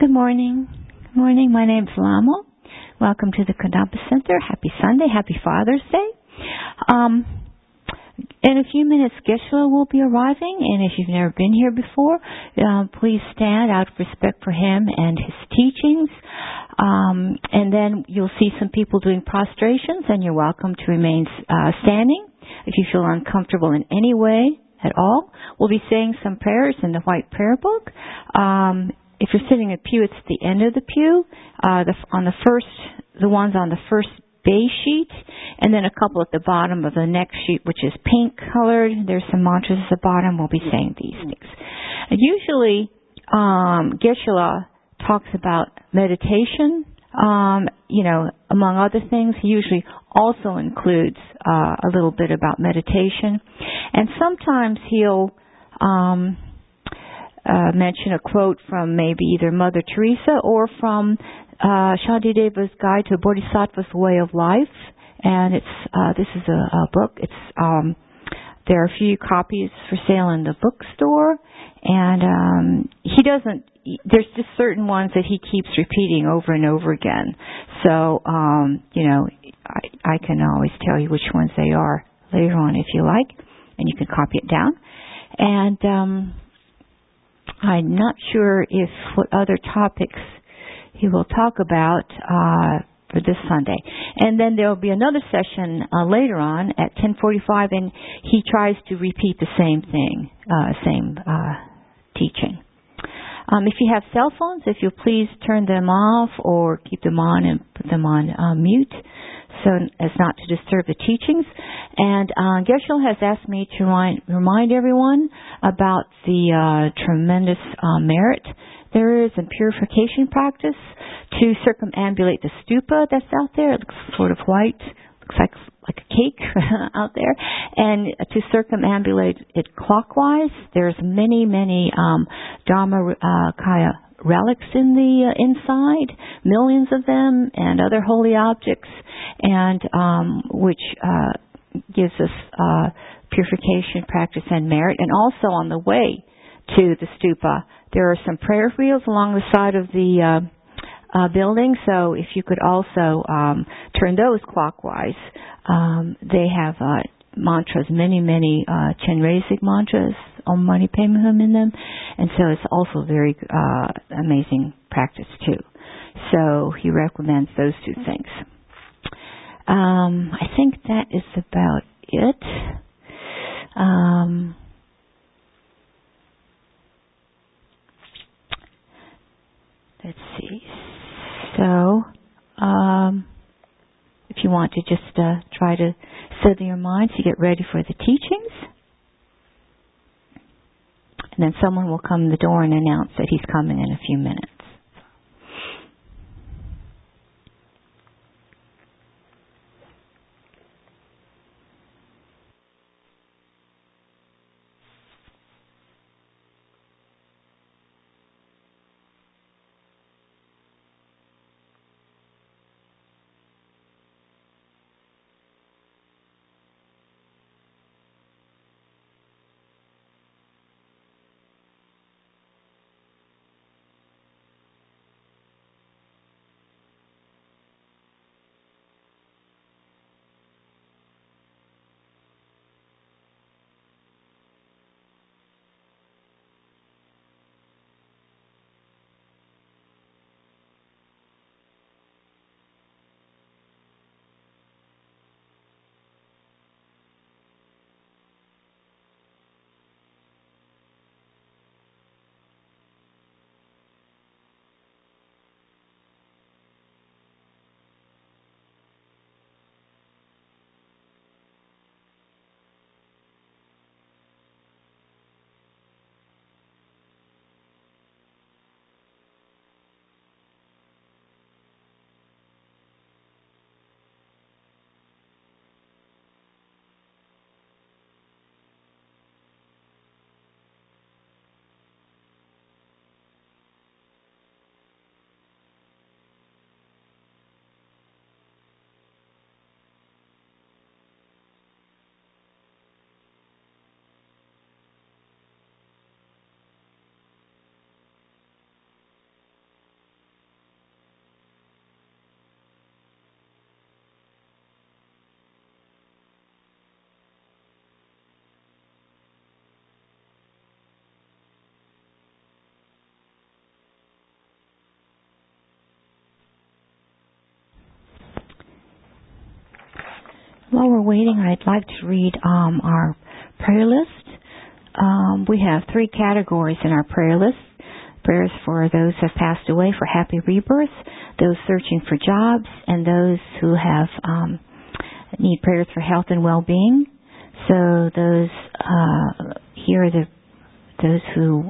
Good morning. Good morning. My name's Lama. Welcome to the Kadampa Center. Happy Sunday. Happy Father's Day. In a few minutes, Geshe-la will be arriving, and if you've never been here before, please stand out of respect for him and his teachings. And then you'll see some people doing prostrations, and you're welcome to remain standing if you feel uncomfortable in any way at all. We'll be saying some prayers in the white prayer book. If you're sitting in a pew, it's at the end of the pew, the ones on the first base sheet, and then a couple at the bottom of the next sheet, which is pink colored. There's some mantras at the bottom. We'll be saying these things. Usually, Geshe-la talks about meditation. Among other things, he usually also includes a little bit about meditation, and sometimes he'll mention a quote from maybe either Mother Teresa or from Shantideva's Guide to a Bodhisattva's Way of Life. And this is a book. There are a few copies for sale in the bookstore, and there's just certain ones that he keeps repeating over and over again. So, I can always tell you which ones they are later on if you like, and you can copy it down. And I'm not sure what other topics he will talk about for this Sunday. And then there will be another session later on at 10:45, and he tries to repeat the same thing, same teaching. If you have cell phones, if you'll please turn them off or keep them on and put them on mute so as not to disturb the teachings. And Geshe-la has asked me to remind everyone about the tremendous merit there is in purification practice to circumambulate the stupa that's out there. It looks sort of white, looks like a cake out there. And to circumambulate it clockwise, there's many Dharmakaya relics in the inside, millions of them, and other holy objects, and which gives us purification practice and merit. And also on the way to the stupa, there are some prayer wheels along the side of the building, so if you could also turn those clockwise. They have mantras, many Chenrezig mantras, Om Mani Padme Hum in them, and so it's also very amazing practice too. So he recommends those two things. I think that is about it. Let's see. So, if you want to just try to settle your mind to get ready for the teachings. And then someone will come to the door and announce that he's coming in a few minutes. While we're waiting, I'd like to read our prayer list. We have 3 categories in our prayer list. Prayers for those who have passed away for happy rebirth, those searching for jobs, and those who have need prayers for health and well-being. So those here are those who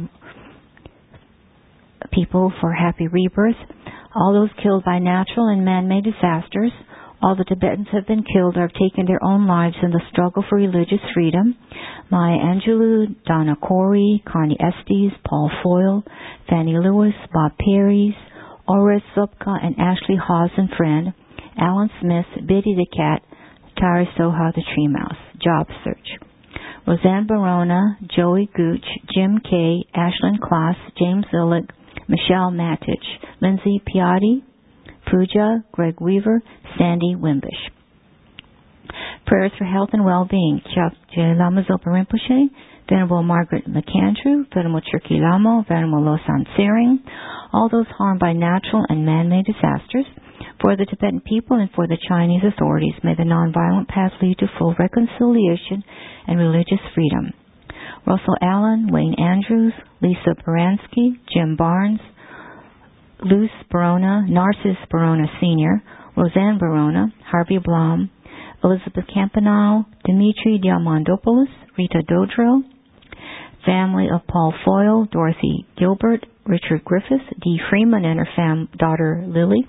people for happy rebirth, all those killed by natural and man-made disasters. All the Tibetans have been killed or have taken their own lives in the struggle for religious freedom. Maya Angelou, Donna Corey, Connie Estes, Paul Foyle, Fannie Lewis, Bob Perrys, Orris Zupka, and Ashley Hawes and friend, Alan Smith, Biddy the cat, Tara Soha the tree mouse. Job search. Roseanne Barona, Joey Gooch, Jim Kay, Ashlyn Klaas, James Zillick, Michelle Matich, Lindsay Piatti, Pooja, Greg Weaver, Sandy Wimbish. Prayers for health and well-being. Chakche Lama Zopa Rinpoche, Venerable Margaret McAndrew, Venerable Chirki Lamo, Venerable Losan Tsering, all those harmed by natural and man-made disasters. For the Tibetan people and for the Chinese authorities, may the nonviolent path lead to full reconciliation and religious freedom. Russell Allen, Wayne Andrews, Lisa Baranski, Jim Barnes, Luce Barona, Narcissus Barona Sr., Roseanne Barona, Harvey Blum, Elizabeth Campanile, Dimitri Diamandopoulos, Rita Dodro, family of Paul Foyle, Dorothy Gilbert, Richard Griffith, Dee Freeman and her daughter Lily,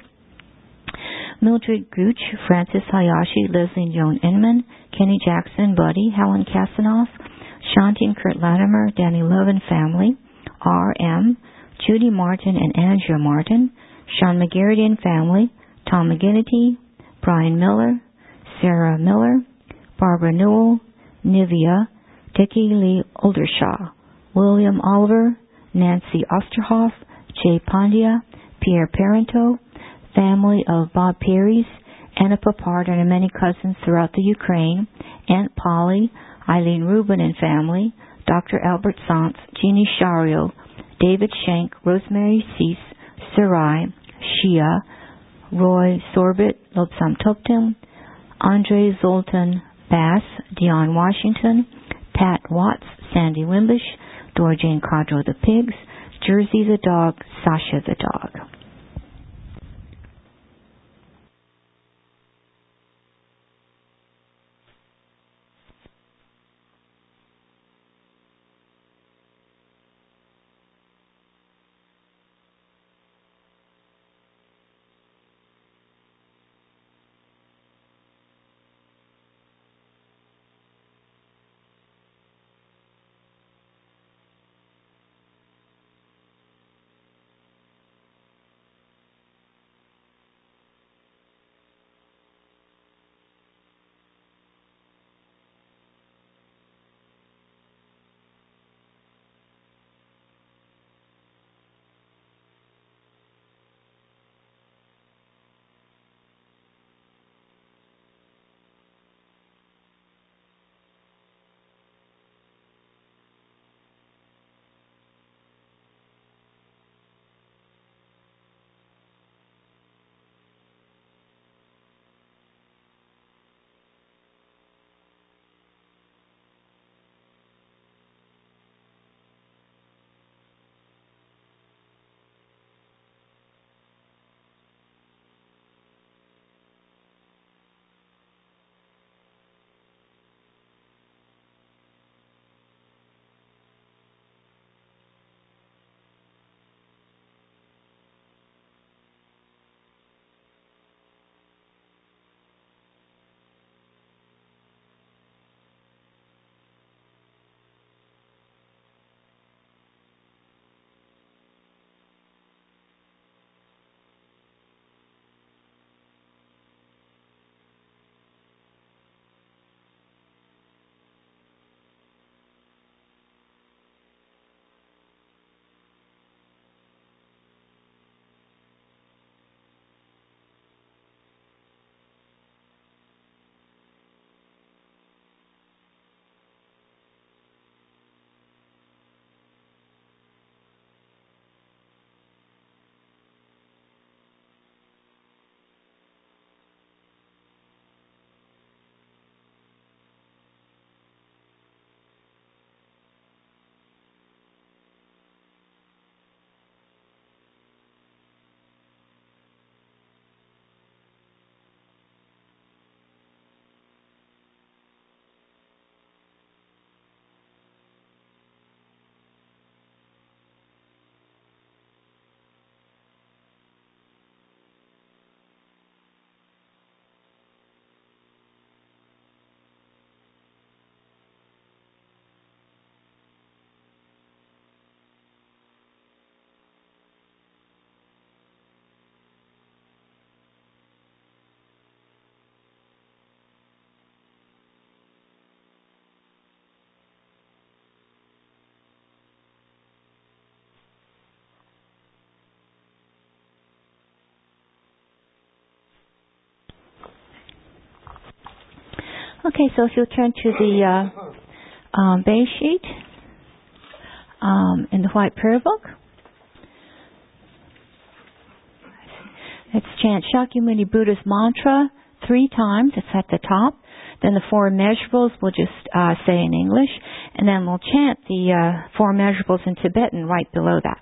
Mildred Gooch, Francis Hayashi, Leslie Joan Inman, Kenny Jackson, Buddy, Helen Kasanoff, Shanti and Kurt Latimer, Danny Love and family, R.M., Judy Martin and Andrea Martin, Sean McGarity and family, Tom McGinnity, Brian Miller, Sarah Miller, Barbara Newell, Nivea, Dickie Lee Oldershaw, William Oliver, Nancy Osterhoff, Jay Pandya, Pierre Parento, family of Bob Perrys, Anna Papard and her many cousins throughout the Ukraine, Aunt Polly, Eileen Rubin and family, Dr. Albert Sant, Jeannie Shario, David Shank, Rosemary Cease, Sarai, Shia, Roy Sorbit, Lobsam Tuptim, Andre Zoltan Bass, Dion Washington, Pat Watts, Sandy Wimbish, Dora Jane Cadro the Pigs, Jersey the Dog, Sasha the Dog. Okay, so if you'll turn to the base sheet in the White Prayer Book. Let's chant Shakyamuni Buddha's mantra 3 times. It's at the top. Then the 4 immeasurables we'll just say in English. And then we'll chant the 4 immeasurables in Tibetan right below that.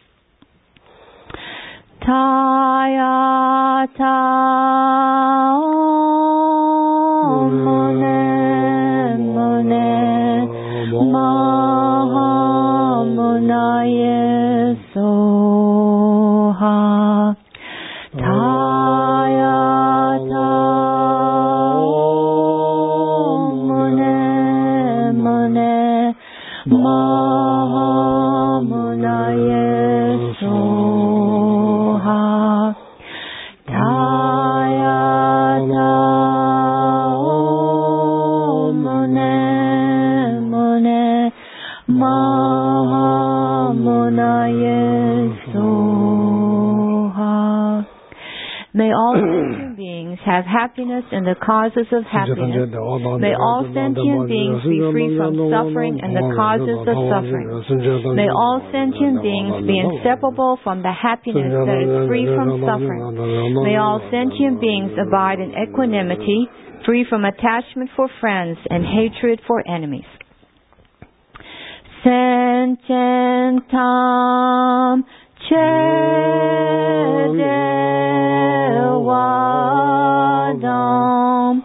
Taya ta mone mone mahamunaye soha. Taya ta mone mone mahamunaye soha. Taya ta mone mone mahamunaye soha. May all sentient beings have happiness and the causes of happiness. May all sentient beings be free from suffering and the causes of suffering. May all sentient beings be inseparable from the happiness that is free from suffering. May all sentient beings abide in equanimity, free from attachment for friends and hatred for enemies. Sententam Chedewadam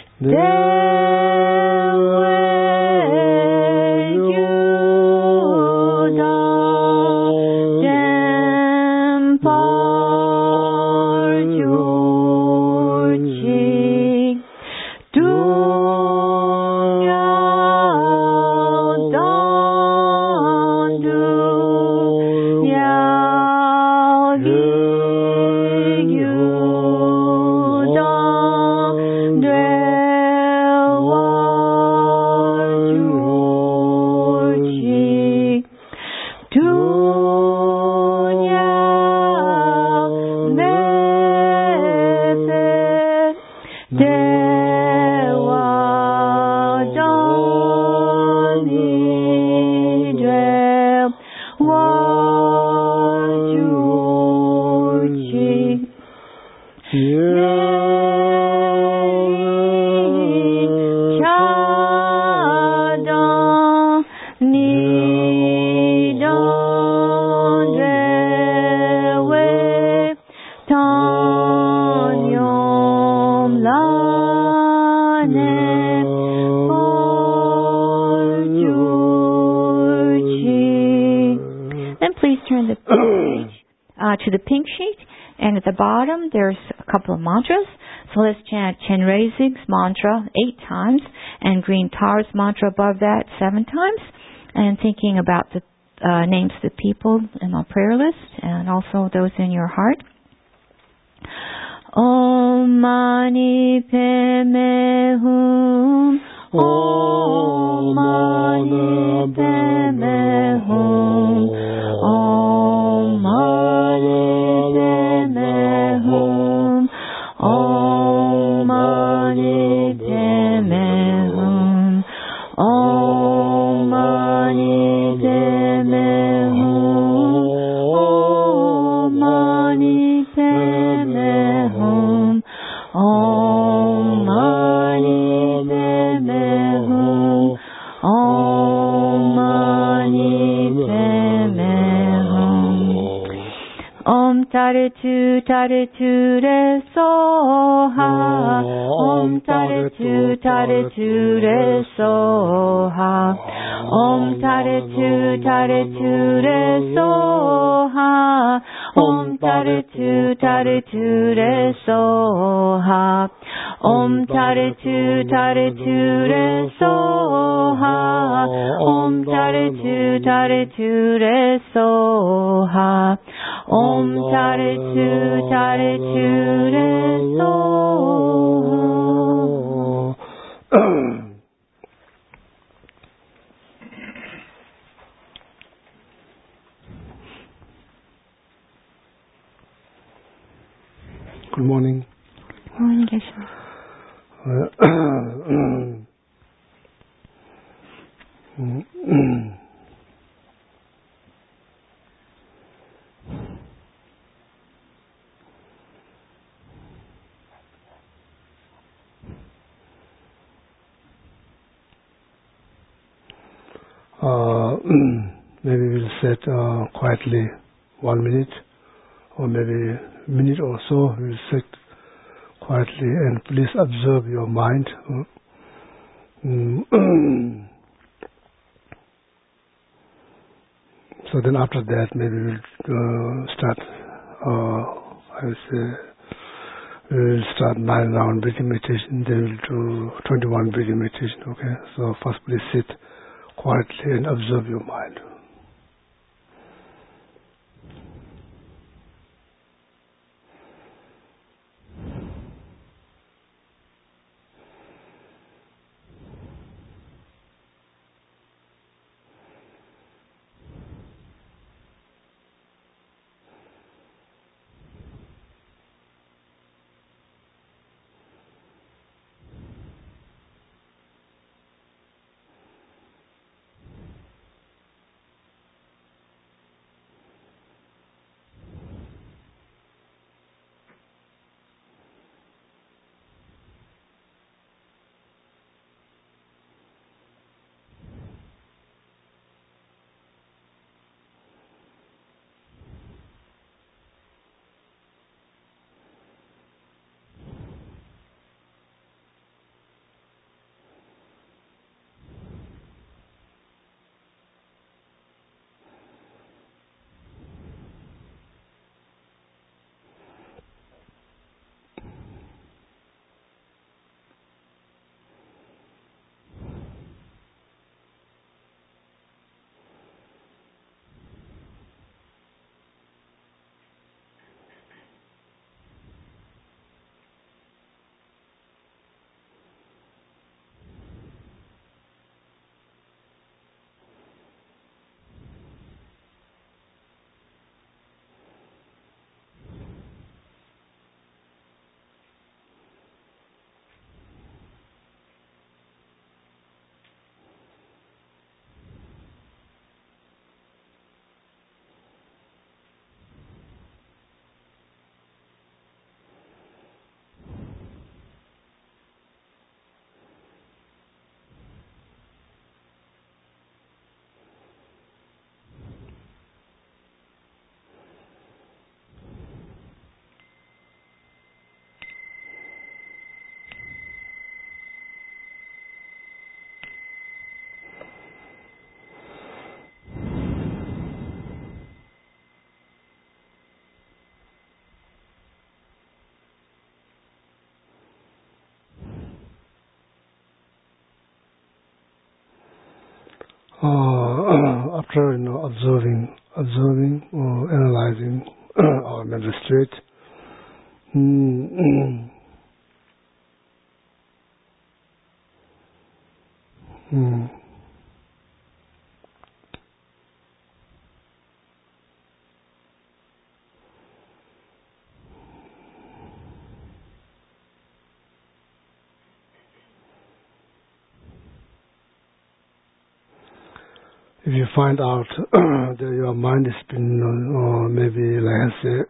to the pink sheet, and at the bottom there's a couple of mantras. So let's chant Chenrezig's mantra 8 times and Green Tar's mantra above that 7 times, and thinking about the names of the people in our prayer list and also those in your heart. Om Mani Padme Hum, Om Mani Padme Hum, Om Mani Padme Hum, Om Mani Padme Hum, Om Mani Padme Hum, Om Mani Padme Hum, Om Mani Padme Hum, Om Mani Padme Hum. Om Taritu Taritu Re Soha, Om Taritu Taritu Re Soha, Om Taritu Taritu Re Soha, Om Taritu Taritu Re Soha, Om Taritu Taritu Re Soha, Om Taritu Taritu Re Soha, Om Taritu Taritu Re Soha. Good morning. Morning, Geshe. Maybe we'll sit quietly 1 minute, or maybe a minute or so. We'll sit quietly, and please observe your mind. So then after that, maybe we'll start, we'll start 9 round breathing meditation, then we'll do 21 breathing meditation, okay? So first please sit quietly and observe your mind. After observing or analyzing our mental state, if you find out that your mind has been, or maybe like I say,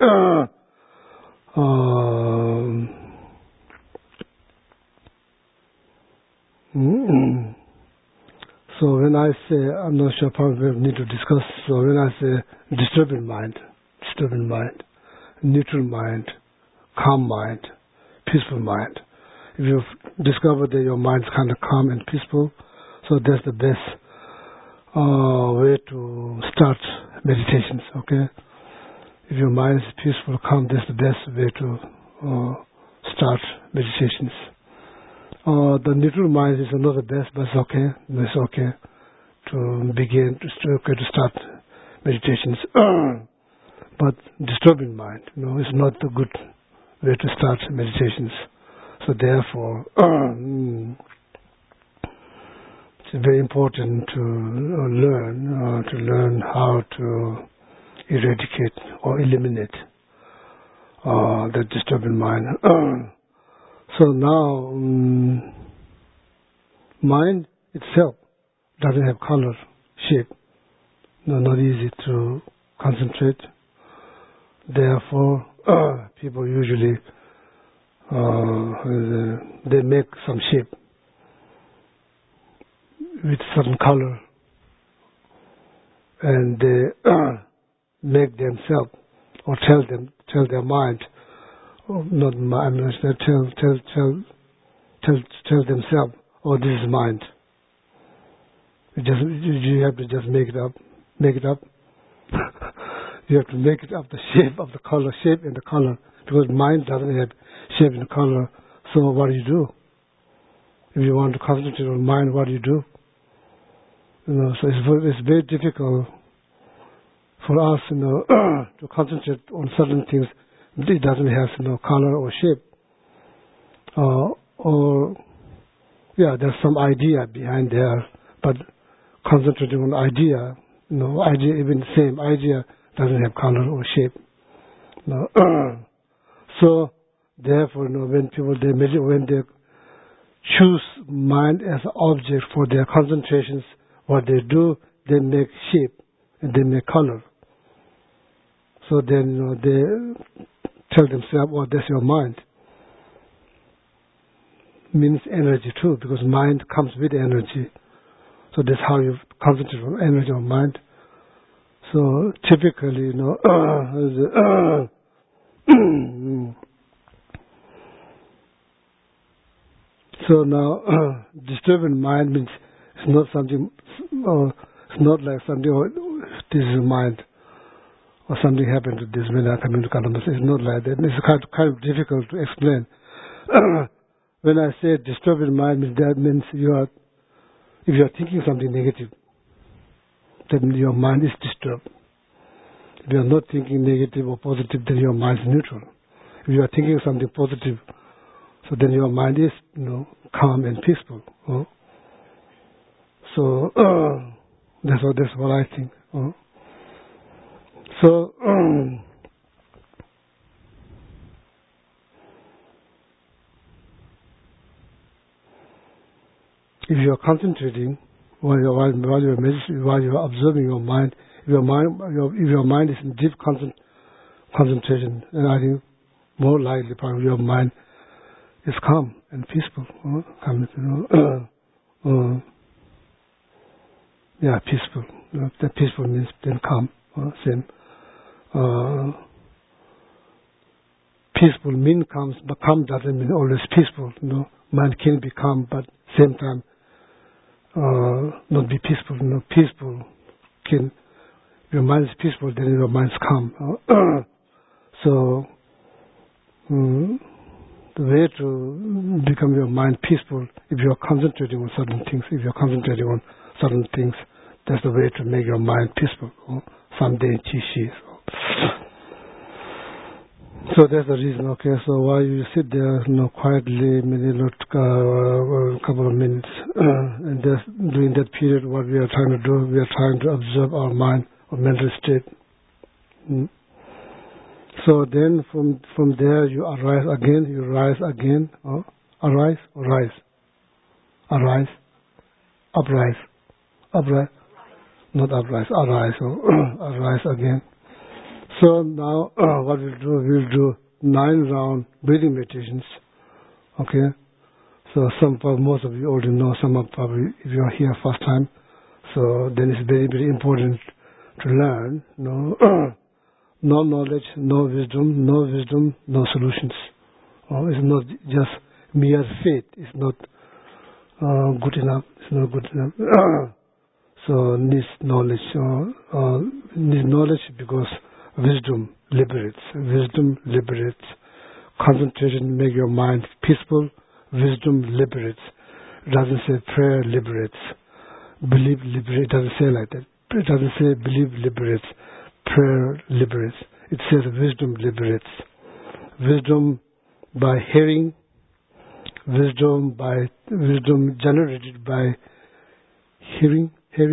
so when I say, I'm not sure, probably we need to discuss, so when I say disturbing mind, neutral mind, calm mind, peaceful mind, if you discover that your mind is kind of calm and peaceful, so that's the best way to start meditations, okay? If your mind is peaceful, calm, that's the best way to start meditations. The neutral mind is not the best, but it's okay. It's okay to begin, to start meditations. But disturbing mind, is not a good way to start meditations. So therefore, it's very important to learn how to eradicate or eliminate the disturbing mind. So now, mind itself doesn't have color, shape. Not easy to concentrate. Therefore, people usually they make some shape with certain color and they make themselves or tell their mind, not mind, tell themselves, oh, this is mind. You have to just make it up. You have to make it up, the shape of the color, shape and the color, because mind doesn't have shape and color. So what do? If you want to concentrate on mind, what do? So it's very difficult for us, to concentrate on certain things. It doesn't have color or shape. There's some idea behind there, but concentrating on idea, even the same idea doesn't have color or shape. So therefore, when people when they choose mind as an object for their concentrations, what they do, they make shape and they make color. So then they tell themselves, "Oh, that's your mind." Means energy too, because mind comes with energy. So that's how you concentrate on energy of mind. So typically, so now disturbing mind means it's not something, it's not like something, this is mind, or something happened to this when I come into consciousness. It's not like that. It's kind of difficult to explain. When I say disturbing mind, that means if you are thinking something negative, then your mind is disturbed. If you are not thinking negative or positive, then your mind is neutral. If you are thinking something positive, so then your mind is, calm and peaceful. So that's what I think. So if you are concentrating while you are observing your mind, if your mind is in deep concentration, and I think more likely probably your mind is calm and peaceful. Peaceful. That peaceful means then calm. Same. Peaceful means calm, but calm doesn't mean always peaceful. Mind can be calm, but same time not be peaceful. Peaceful can. If your mind is peaceful, then your mind is calm. So the way to become your mind peaceful, if you are concentrating on certain things, that's the way to make your mind peaceful. Someday, Chi. So that's the reason. Okay, so while you sit there, quietly, maybe a couple of minutes, and just during that period, what we are trying to do, we are trying to observe our mind or mental state. So then, from there, you arise again. You rise again. Arise or rise. Arise. Uprise. Not uprise. Arise. Arise again. So now, what we'll do 9 round breathing meditations. Okay. So most of you already know. Some of probably if you are here first time. So then it's very, very important to learn. No knowledge, no wisdom, no solutions. It's not just mere faith. It's not good enough. It's not good enough. So needs knowledge. Needs knowledge because wisdom liberates. Concentration make your mind peaceful. Wisdom liberates. It doesn't say prayer liberates. Believe liberates. It doesn't say like that. It doesn't say believe liberates. Prayer liberates. It says wisdom liberates. Wisdom by hearing. Wisdom generated by hearing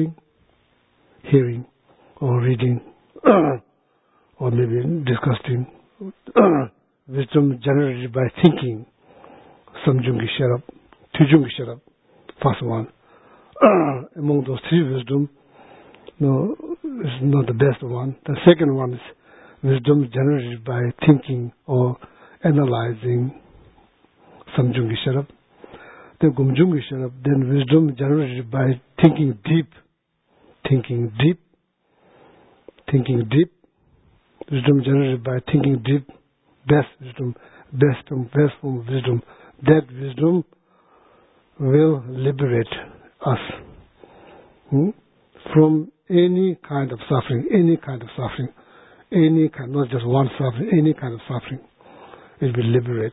or reading or maybe discussing. Wisdom generated by thinking. Samjungi Sharap, Tujungi Sharap, first one. Among those 3 wisdom, is not the best one. The second one is wisdom generated by thinking or analyzing. Samjungi Sharap. Then Gumjungi Sharap. Then wisdom generated by thinking deep thinking deep. Wisdom generated by thinking deep. Best form of wisdom. That wisdom will liberate us from any kind of suffering, not just one suffering, any kind of suffering. It will liberate.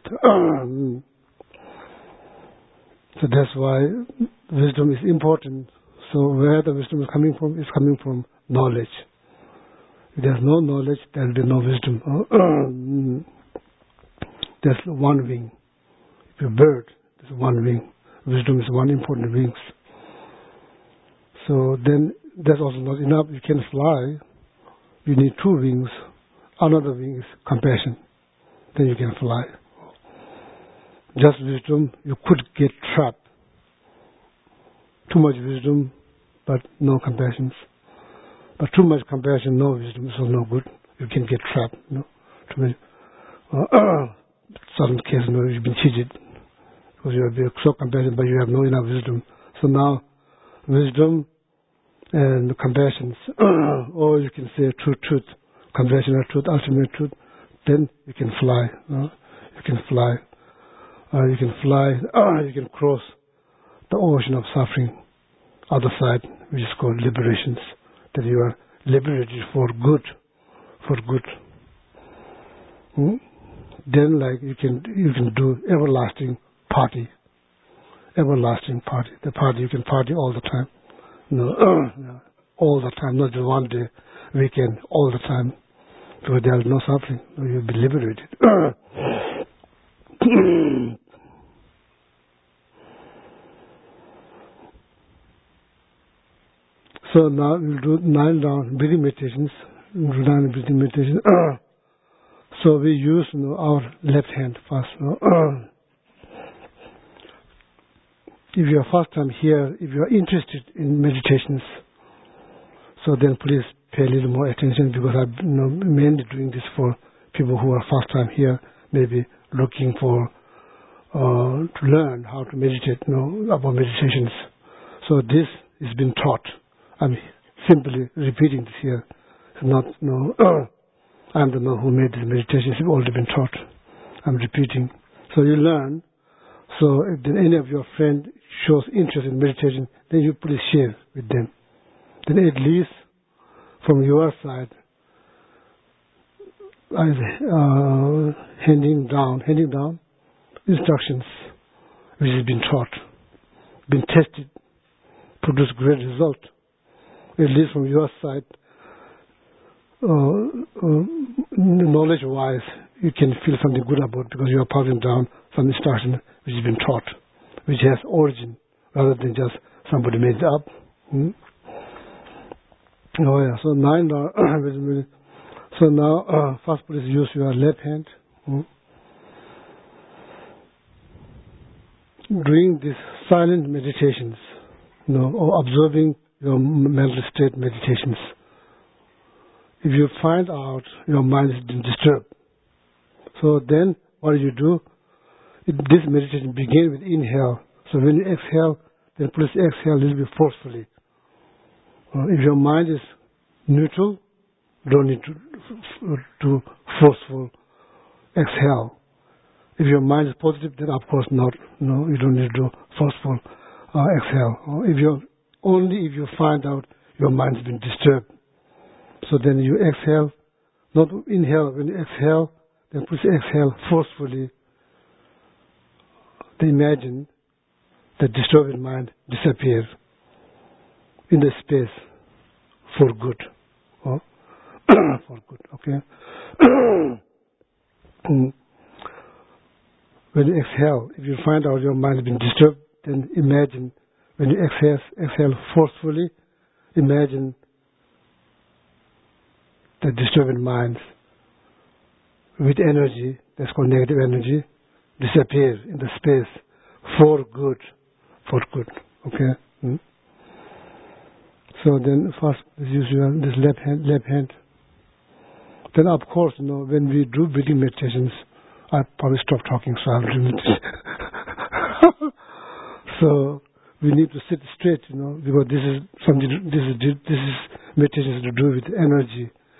So that's why wisdom is important. So where the wisdom is coming from? It's coming from knowledge. If there's no knowledge, there will be no wisdom. There's one wing. If you're a bird, there's one wing. Wisdom is one important wing. So then that's also not enough. You can fly. You need two wings. Another wing is compassion. Then you can fly. Just wisdom, you could get trapped. Too much wisdom, but no compassion. But too much compassion, no wisdom, so no good. You can get trapped. Too much. Certain cases, you've been cheated because you are so compassionate, but you have no enough wisdom. So now, wisdom and compassion, or you can say truth, compassionate truth, ultimate truth. Then you can fly. You can fly. You can fly. You can cross the ocean of suffering, other side, which is called liberations. That you are liberated for good, Then, like you can do everlasting party. The party you can party all the time. All the time, not just one day, weekend, all the time. Because there is no suffering, you'll be liberated. So now we'll do 9 round breathing meditations. So we use our left hand first. If you are first time here, if you are interested in meditations, so then please pay a little more attention, because I'm mainly doing this for people who are first time here, maybe looking for to learn how to meditate, about meditations. So this has been taught. I'm simply repeating this here. It's not I'm the one who made this meditation. It's already been taught. I'm repeating. So you learn. So if then any of your friends shows interest in meditation, then you please share with them. Then at least from your side, handing down instructions which has been taught, been tested, produced great result. At least from your side, knowledge-wise, you can feel something good about, because you are passing down some instruction which has been taught, which has origin, rather than just somebody made it up. So 9. So now, first please use your left hand. Doing these silent meditations, or observing your mental state meditations. If you find out your mind is being disturbed, so then what do? This meditation begins with inhale. So when you exhale, then please exhale a little bit forcefully. If your mind is neutral, don't need to forceful exhale. If your mind is positive, then of course not. You don't need to do forceful exhale. If you find out your mind has been disturbed, so then you exhale, not inhale. When you exhale, then please exhale forcefully. Then imagine the disturbed mind disappears in the space for good. For good, okay? When you exhale, if you find out your mind has been disturbed, then imagine, when you exhale forcefully, imagine the disturbed mind with energy, that's called negative energy, disappears in the space for good, okay? So then first use this left hand. Then of course, when we do breathing meditations, I probably stop talking, so I'll do it. So we need to sit straight, because this is meditation to do with energy.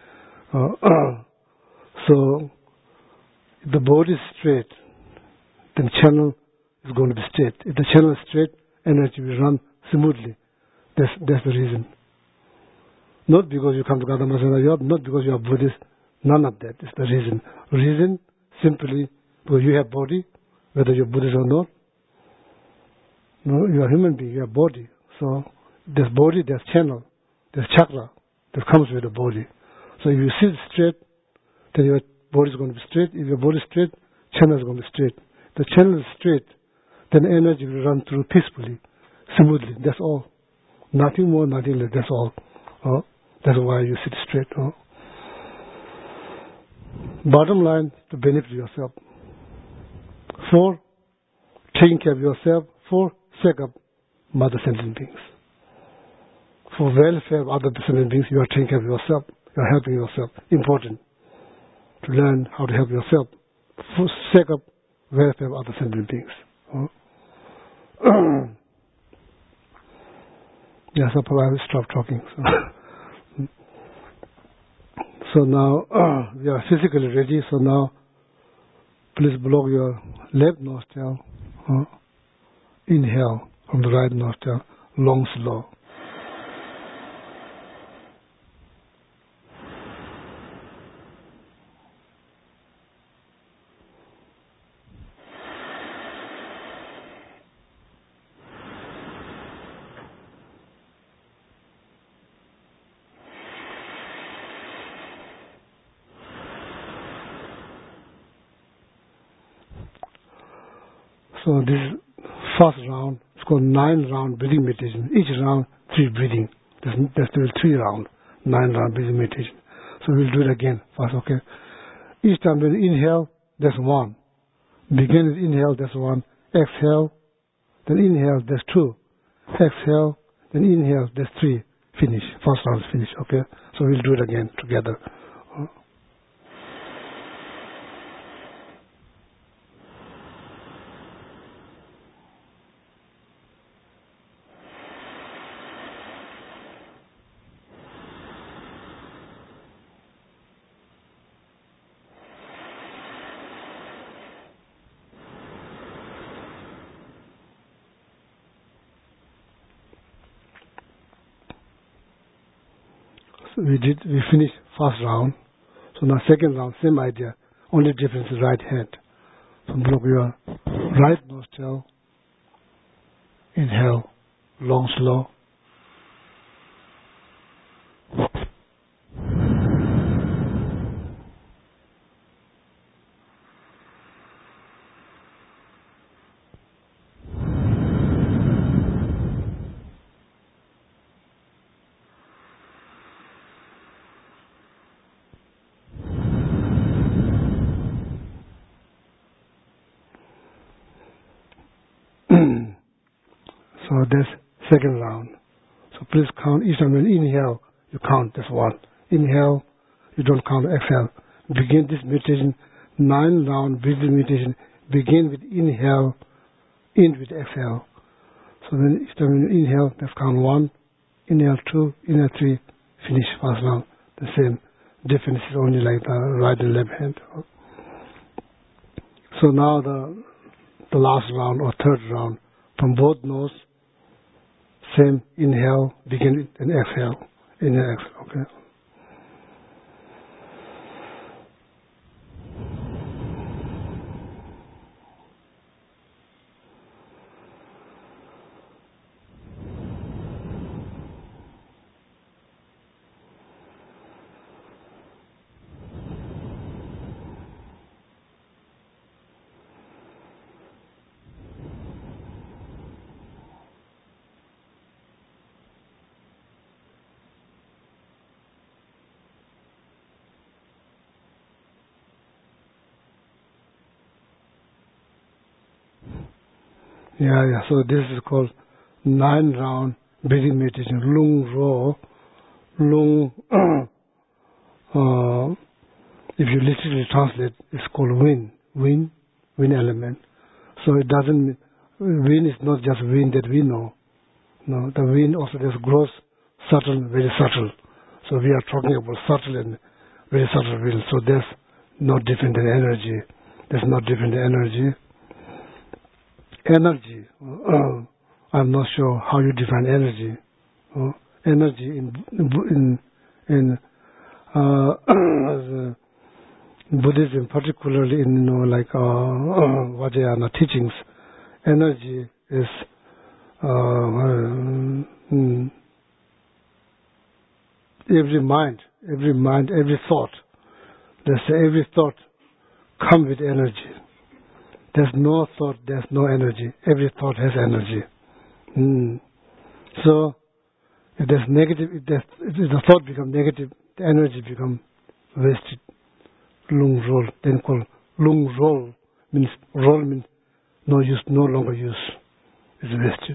So if the body is straight, then channel is going to be straight. If the channel is straight, energy will run smoothly. That's the reason. Not because you come to Gadamasana, not because you are Buddhist. None of that is the reason. Reason simply because you have body, whether you're Buddhist or not. No, you are a human being, you have body. So there's body, there's channel, there's chakra that comes with the body. So if you sit straight, then your body is going to be straight. If your body is straight, channel is going to be straight. The channel is straight, then energy will run through peacefully, smoothly. That's all. Nothing more, nothing less. That's all. That's why you sit straight. Bottom line, to benefit yourself. 4, taking care of yourself. 4, sake of mother sentient beings. For welfare of other sentient beings, you are taking care of yourself. You are helping yourself. Important to learn how to help yourself. For sake of welfare of other sentient beings. Yes, I will stop talking. So now we are physically ready. So now please block your left nostril. Inhale from the right nostril, long, slow. So this first round, it's called 9-round breathing meditation. Each round, 3 breathing. There's still 3 rounds, 9-round breathing meditation. So we'll do it again first, okay? Each time when you inhale, that's 1. Begin with inhale, that's 1. Exhale, then inhale, that's 2. Exhale, then inhale, that's 3. Finish. First round is finished, okay? So we'll do it again together. So we finished first round. So now second round, same idea. Only difference is right hand. So block your right nostril. Inhale, long, slow. So that's second round. So please count each time when you inhale, you count, that's 1. Inhale, you don't count, exhale. Begin this meditation, 9-round breathing meditation. Begin with inhale, end with exhale. So then each time when you inhale, let's count 1, inhale 2, inhale 3, finish first round. The same. Difference is only like the right and left hand. So now the last round or third round, from both nose, same inhale, begin and exhale. Inhale, exhale, okay. Yeah. So this is called 9-round breathing meditation. Lung Ro. Lung, if you literally translate, it's called wind element. So it doesn't, wind is not just wind that we know. No, the wind also there's gross, subtle, very subtle. So we are talking about subtle and very subtle field. So that's not different than energy. That's not different than energy. Energy. I'm not sure how you define energy. Energy in Buddhism, particularly in Vajrayana teachings, energy is every mind, every thought. They say every thought comes with energy. There's no thought, there's no energy. Every thought has energy. So, if there's negative, if the thought becomes negative, the energy becomes wasted. Lung roll, then called lung roll means no use, no longer use. It's wasted.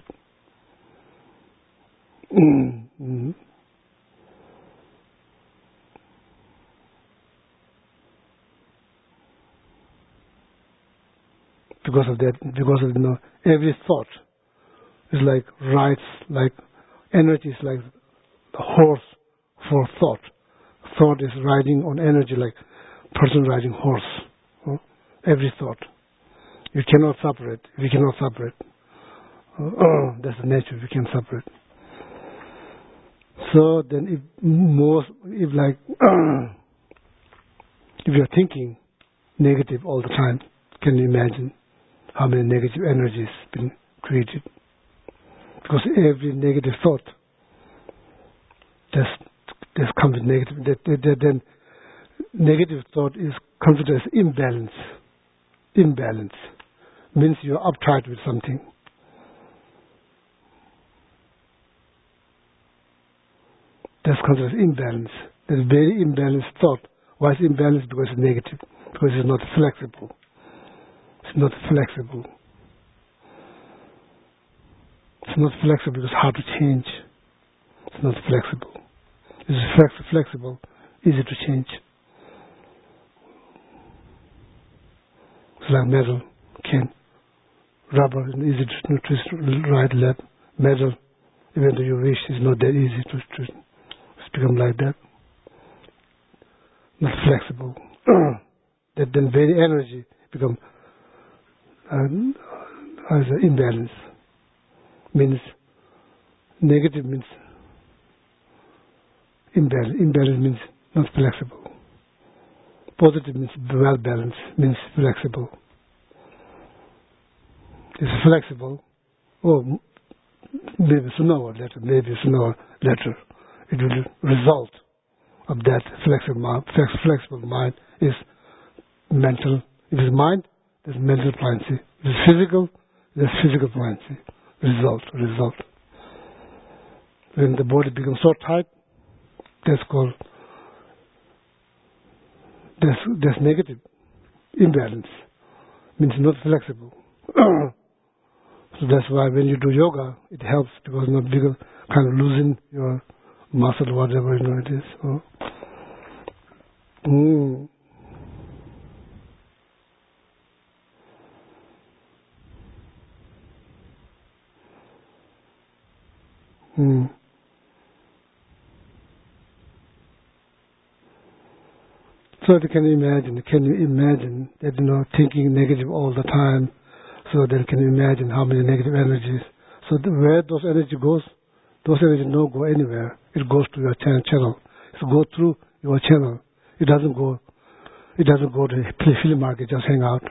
Because of that, every thought is like rides, like energy is like the horse for thought. Thought is riding on energy like person riding horse. Every thought. You cannot separate. We cannot separate. That's the nature. We can't separate. So then, if you are thinking negative all the time, can you imagine how many negative energies been created? Because every negative thought that's comes with negative. Then negative thought is considered as imbalance. Imbalance means you're uptight with something. That's considered as imbalance. That's very imbalanced thought. Why is imbalanced? Because it's negative. Because it's not flexible. It's not flexible. It's not flexible. It's hard to change. It's not flexible. It's flexible, easy to change. It's like metal, can. Rubber is easy to twist right, left. Metal, even though you wish, it's not that easy to twist. It's become like that. Not flexible. That then very energy become as an imbalance. Means negative means imbalance. Imbalance means not flexible. Positive means well balanced, means flexible. It's flexible. Oh, maybe sooner or later, it will result of that flexible mind is mental. If it's mind, there's mental pliancy. If it's physical, there's physical pliancy. Result. When the body becomes so tight, that's called that's negative. Imbalance means not flexible. So that's why when you do yoga, it helps because not because kind of losing your muscle, whatever it is. So can you imagine that thinking negative all the time? So then can you imagine how many negative energies? So where those energy goes, those energies don't go anywhere. It goes to your channel. It goes through your channel. It doesn't go to the flea market, just hang out.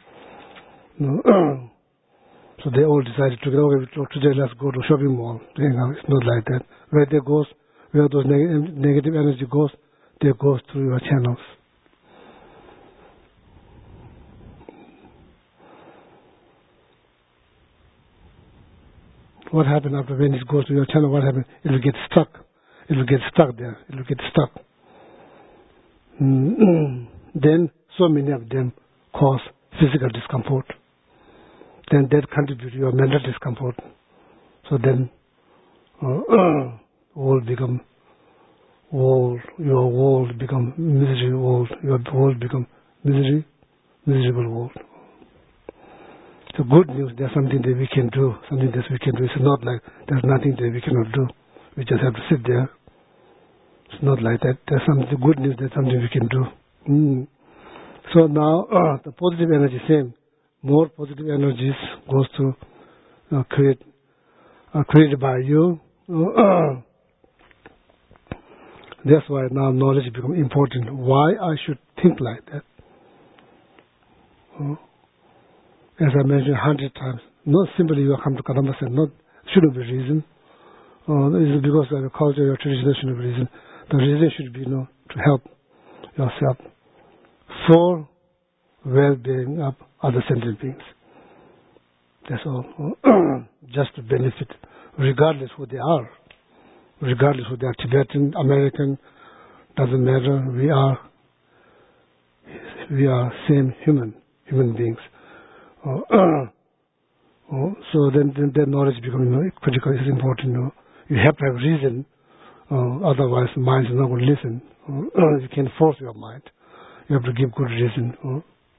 So they all decided to go, okay, today let's go to shopping mall to hang out. It's not like that. Where those negative energy goes, they goes through your channels. What happens after when it goes to your channel? What happens? It will get stuck. It will get stuck there. It will get stuck. Then so many of them cause physical discomfort. Then that contributes to your mental discomfort. So then your world become misery world. Your world become miserable world. So good news, there's something that we can do, It's not like there's nothing that we cannot do. We just have to sit there It's not like that. There's something good news. There's something we can do. So now the positive energy, same. More positive energies goes to created by you. That's why now knowledge becomes important. Why I should think like that? As I mentioned 100 times, not simply you come to Kadamba and not shouldn't be reason. This is because of your culture, your tradition, there shouldn't be reason. The reason should be to help yourself for well-being of other sentient beings. That's all. Just to benefit, regardless who they are. Regardless who they are, Tibetan, American, doesn't matter. We are same human beings. So then knowledge becomes critical. It's important. You have to have reason. Otherwise, mind is not going to listen. You can't force your mind. You have to give good reason.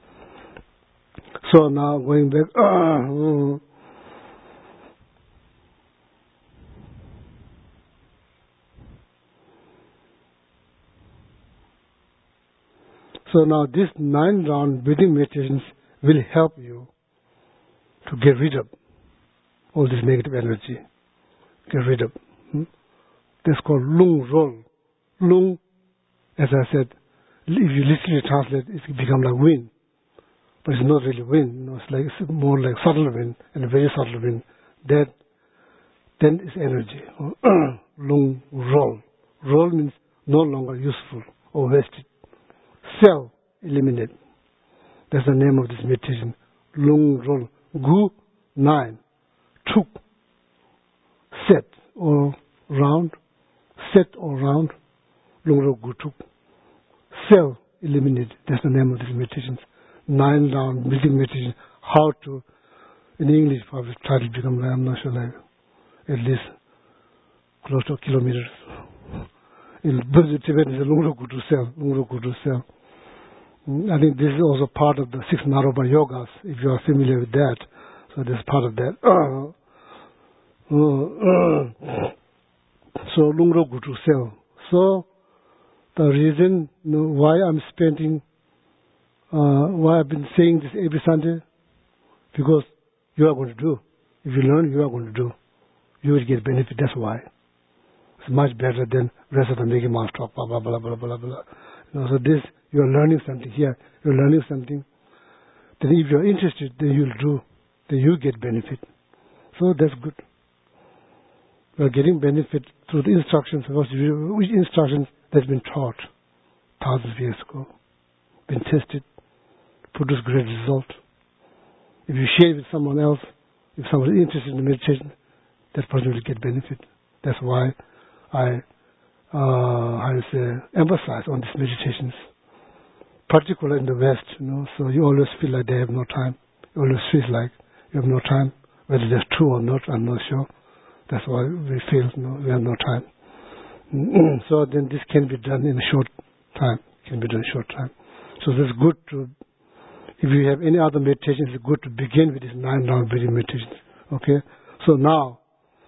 So now going back. So now this 9-round breathing meditations will help you to get rid of all this negative energy. Get rid of. That's called lung roll. Lung, as I said, if you literally translate, it becomes like wind. But it's not really wind. It's more like subtle wind, and a very subtle wind. That then is energy. Lung roll. Roll means no longer useful or wasted. Cell, eliminate. That's the name of this meditation. Lung roll. Gu, 9. Tuk, set or round. Set or round. Lung roll gu tuk. Cell, eliminate. That's the name of this meditation. 9-round breathing meditation. How to, in English, probably try to become, I'm not sure, like at least close to kilometers. In Tibetan, it's a lung roll gu tu cell. Lung roll gu tu cell. I think this is also part of the 6 Naropa yogas, if you are familiar with that. So this is part of that. So, Lungro Gutu Sel. So, the reason why I'm spending, why I've been saying this every Sunday, because you are going to do. If you learn, you are going to do. You will get benefit, that's why. It's much better than rest of the Mickey Mouse talk, blah, blah, blah, blah, blah, blah. So this, you are learning something here. You're learning something. Then if you're interested, then you'll do. Then you get benefit. So that's good. We're getting benefit through the instructions. Which instructions that's been taught thousands of years ago, been tested, produced great result. If you share it with someone else, if someone is interested in the meditation, that person will get benefit. That's why I emphasize on these meditations, particularly in the West. So you always feel like they have no time. You always feel like you have no time. Whether that's true or not, I'm not sure. That's why we feel we have no time. So then this can be done in a short time. So it's good to, if you have any other meditations, it's good to begin with this 9-round breathing meditations. Okay? So now,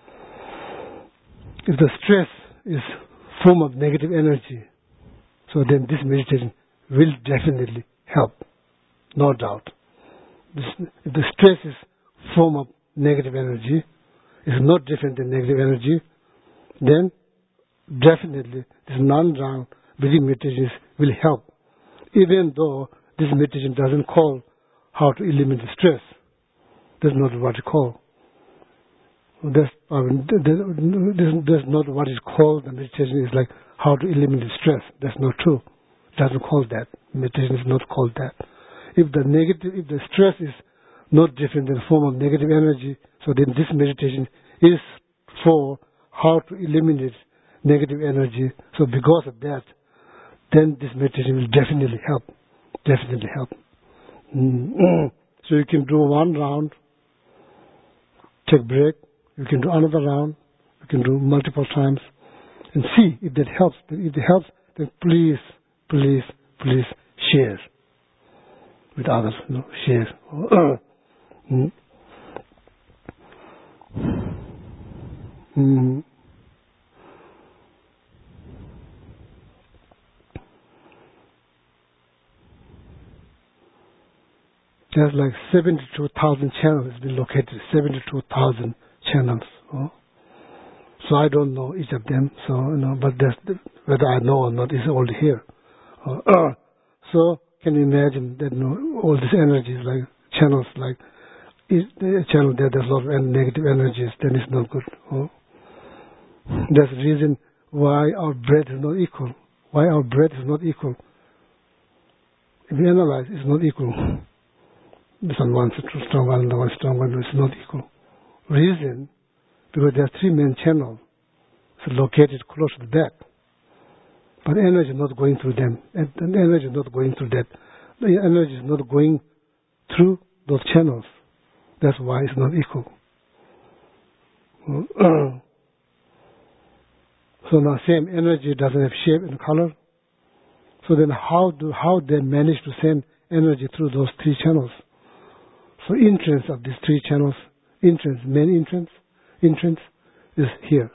if the stress is form of negative energy, so then this meditation will definitely help. No doubt. If the stress is form of negative energy, is not different than negative energy, then definitely this 9-round breathing meditations will help. Even though this meditation doesn't call how to eliminate the stress. That's not what it calls. That's not what is called. The meditation is like how to eliminate stress. That's not true. It doesn't call that. Meditation is not called that. If the stress is not different than form of negative energy, so then this meditation is for how to eliminate negative energy. So because of that, then this meditation will definitely help. Definitely help. So you can do 1 round, take break. You can do another round. You can do multiple times, and see if that helps. If it helps, then please share with others. Share. there's like 72,000 channels has been located, 72,000 channels. So I don't know each of them, so but whether I know or not is all here. So can you imagine that all this energy is like channels, like a channel there's a lot of negative energies, then it's not good. That's the reason why our breath is not equal. Why our breath is not equal. If you analyze, it's not equal. This one is strong, another one strong, one is not equal. Reason, because there are three main channels located close to the back. But energy is not going through them. And the energy is not going through that. The energy is not going through those channels. That's why it's not equal. So now same energy doesn't have shape and color. So then how they manage to send energy through those three channels? So entrance of these three channels, main entrance is here.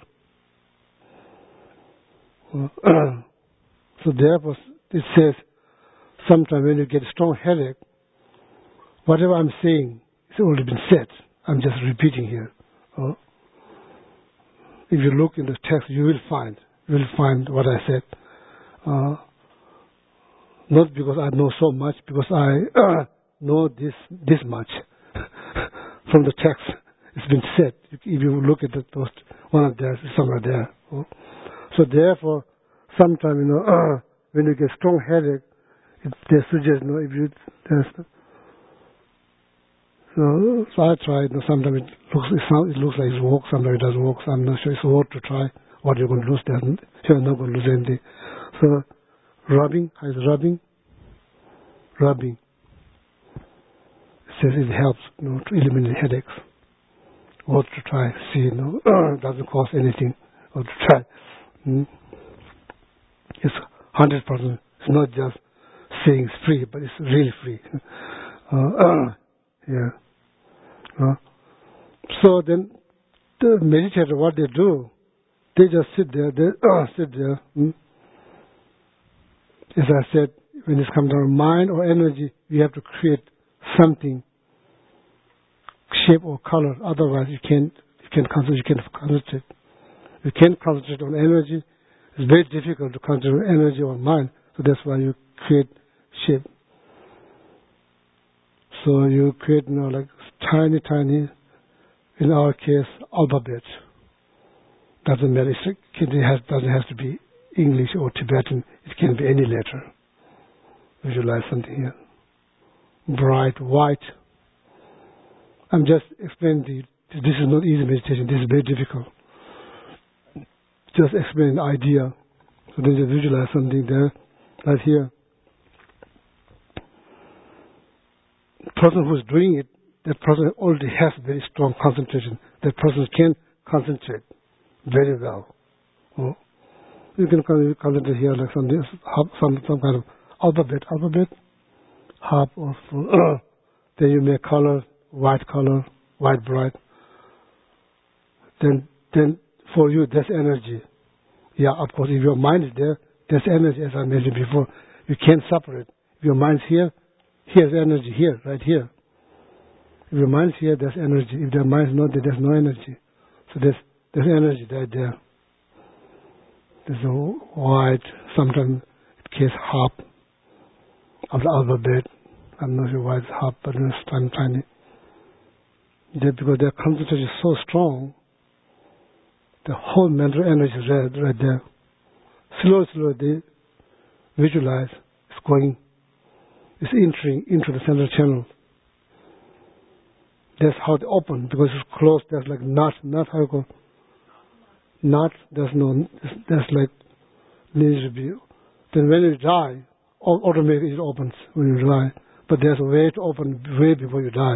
So therefore it says, sometimes when you get a strong headache, whatever I'm saying, it's already been said. I'm just repeating here. If you look in the text, you will find what I said. Not because I know so much, because I know this much from the text. It's been said. If you look at those, one of theirs is somewhere there. So therefore, sometimes when you get strong headache, they suggest if you so I tried. Sometimes it looks like it works. Sometimes it doesn't work. So I'm not sure. It's worth to try. What you're going to lose, you're not going to lose anything. So rubbing. It says it helps to eliminate headaches. What to try? See, it doesn't cost anything. What to try? It's 100%. It's not just saying it's free, but it's really free. Yeah. So then the meditator, what they do, they just sit there. As I said, when it's come down to mind or energy, you have to create something, shape or color. Otherwise, you can't concentrate. You can't concentrate on energy. It's very difficult to concentrate on energy or mind. So that's why you create shape. So you create like tiny, in our case, alphabet. Doesn't matter. It doesn't have to be English or Tibetan. It can be any letter. Visualize something here. Bright, white. I'm just explaining to you. This is not easy meditation. This is very difficult. Just explain the idea. So then you visualize something there, right here. The person who is doing it, that person already has very strong concentration. That person can concentrate very well. You can concentrate here like some kind of alphabet, half or full. Then you make color, white bright. Then for you, there's energy. Yeah, of course, if your mind is there, there's energy, as I mentioned before. You can't separate. If your mind's here, here's energy here, right here. If your mind's here, there's energy. If their mind's not there, there's no energy. So there's energy right there. There's a white, sometimes it case half of the alphabet. I'm not sure why it's half, but it's tiny. Because their concentration is so strong, the whole mental energy is right there. Slowly they visualize it's entering into the central channel. That's how they open, because it's closed. There's like not how you go. Not, that's like needs to be. Then when you die, automatically it opens when you die. But there's a way to open way before you die.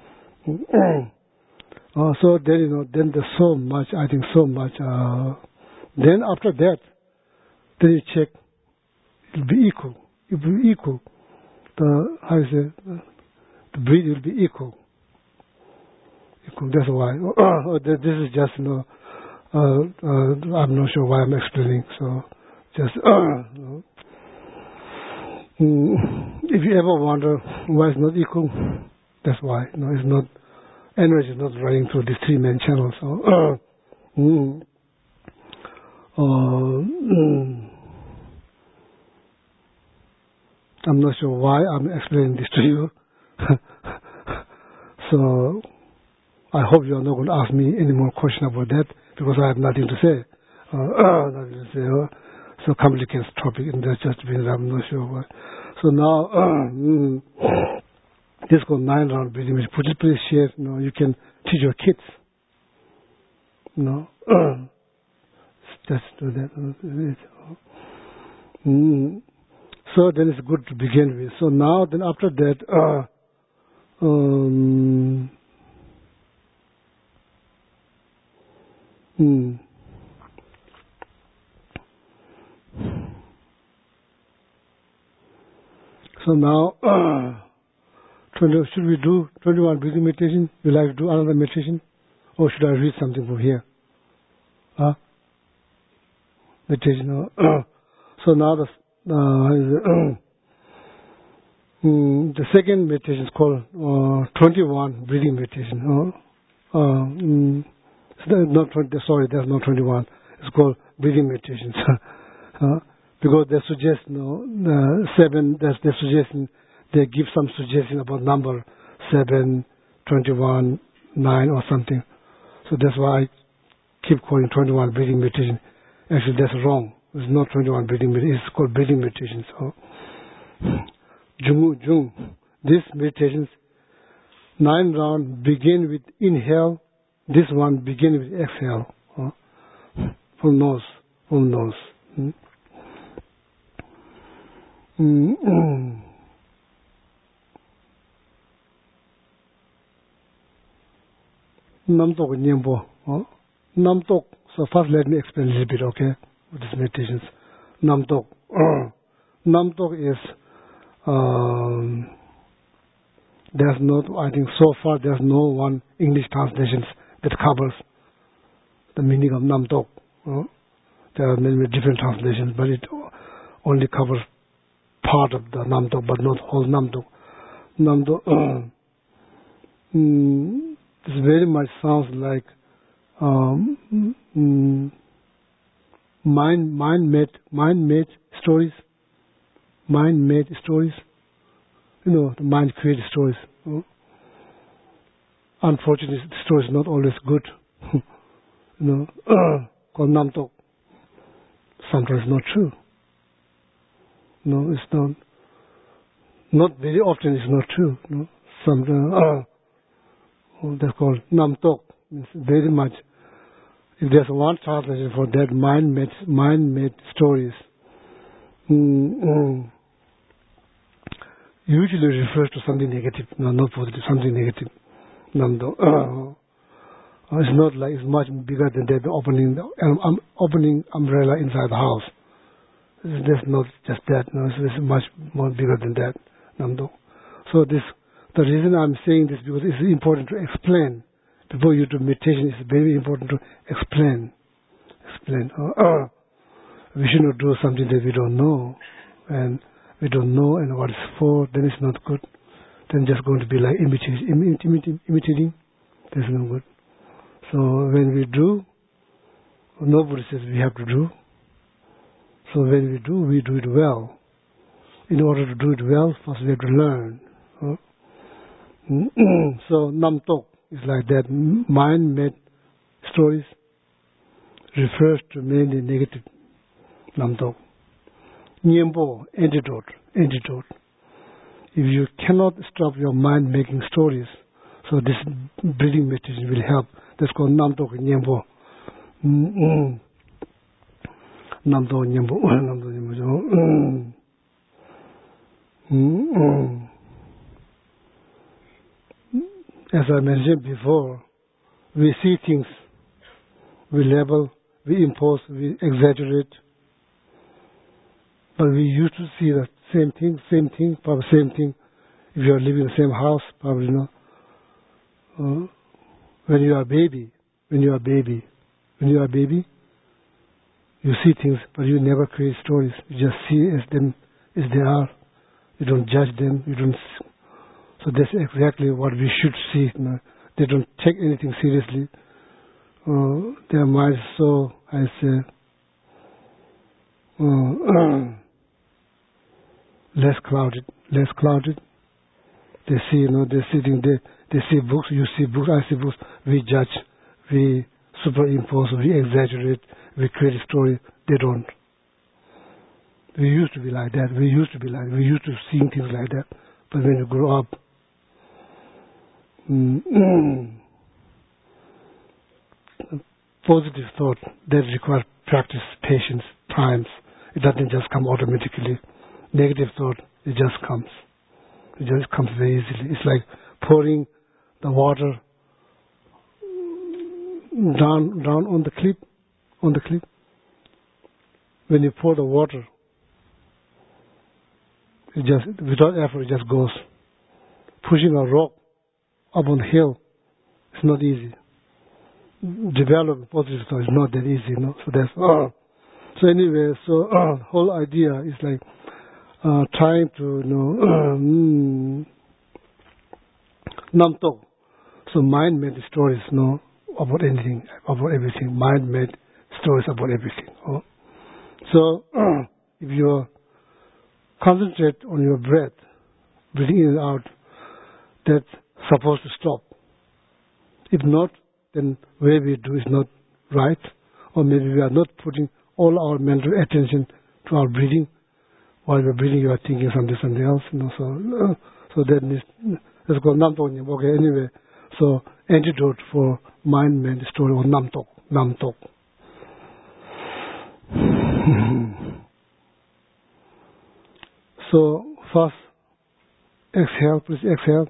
So then then there's so much. I think so much. Then after that, then you check. It'll be equal. It will be equal. The breath will be equal. That's why. This is just I'm not sure why I'm explaining. So just if you ever wonder why it's not equal, That's why. It's not, energy is not running through these three main channels. So, I'm not sure why I'm explaining this to you. So, I hope you are not going to ask me any more questions about that, because I have nothing to say. So complicated topic, and that's just been, I'm not sure why. So now, this is called 9-round breathing. Put it, please share. You can teach your kids. Just do that. So then it's good to begin with. So now, then after that, so now, should we do 21 breathing meditation? You like to do another meditation? Or should I read something from here? Meditation. So now the second meditation is called 21 breathing meditation. Not 20, sorry, that's not 21. It's called breathing meditation. Because they suggest, 7, that's their suggestion. They give some suggestion about number 7, 21, 9 or something. So that's why I keep calling 21 breathing meditation. Actually, that's wrong. It's not 21 breathing meditation. It's called breathing meditation. So, Jung. This meditations, 9 rounds begin with inhale. This one begin with exhale. From nose. Namtok Nyembo. Namtok. So first let me explain a little bit, okay, with these meditations. Namtok. Namtok is, there's not, I think so far there's no one English translation that covers the meaning of Namtok. There are many different translations, but it only covers part of the Namtok, but not whole Namtok. Namtok, this very much sounds like mind-made stories. Mind-made stories. The mind created stories. Unfortunately, the story is not always good. Called Namtok. Sometimes not true. It's not very often it's not true. Sometimes, that's called Namtok. It's very much, if there's one translation for that, mind-made stories, usually refers to something negative, not positive, something negative. Namtok. It's not like, it's much bigger than that, opening umbrella inside the house. It's not just that, it's much more bigger than that. Namtok. So the reason I'm saying this, because it's important to explain. Before you do meditation, it's very important to explain. We should not do something that we don't know, and what it's for, then it's not good. Then just going to be like imitating. That's not good. So when we do, nobody says we have to do. So when we do it well. In order to do it well, first we have to learn. So Namtok is like that. Mind-made stories refers to mainly negative. Namtok. Nyembo, antidote. If you cannot stop your mind making stories, so this breathing meditation will help. That's called Namtok Nyembo. Namtok Nyembo. As I mentioned before, we see things, we label, we impose, we exaggerate. But we used to see the same thing, probably same thing. If you are living in the same house, probably not. When you are a baby, you see things, but you never create stories. You just see them as they are. You don't judge them. So that's exactly what we should see. They don't take anything seriously. Their mind is so, I say, less clouded. They see, they're sitting there. They see books. You see books. I see books. We judge. We superimpose. We exaggerate. We create a story. They don't. We used to be like that. We used to seeing things like that. But when you grow up, positive thought that requires practice, patience, times. It doesn't just come automatically. Negative thought, it just comes. It just comes very easily. It's like pouring the water down on the cliff. When you pour the water, it just, without effort, it just goes. Pushing a rock up on the hill, it's not easy. Develop positive thought is not that easy, So that's so anyway. So whole idea is like trying to namtok. So mind made stories, about anything, about everything. Mind made stories about everything. So if you concentrate on your breath, breathing in and out, that's supposed to stop. If not, then where we do is not right, or maybe we are not putting all our mental attention to our breathing. While we're breathing, you are thinking something else. So that is, let's go namtok. Okay, anyway, so antidote for mind-made story or namtok. So first, exhale, please exhale.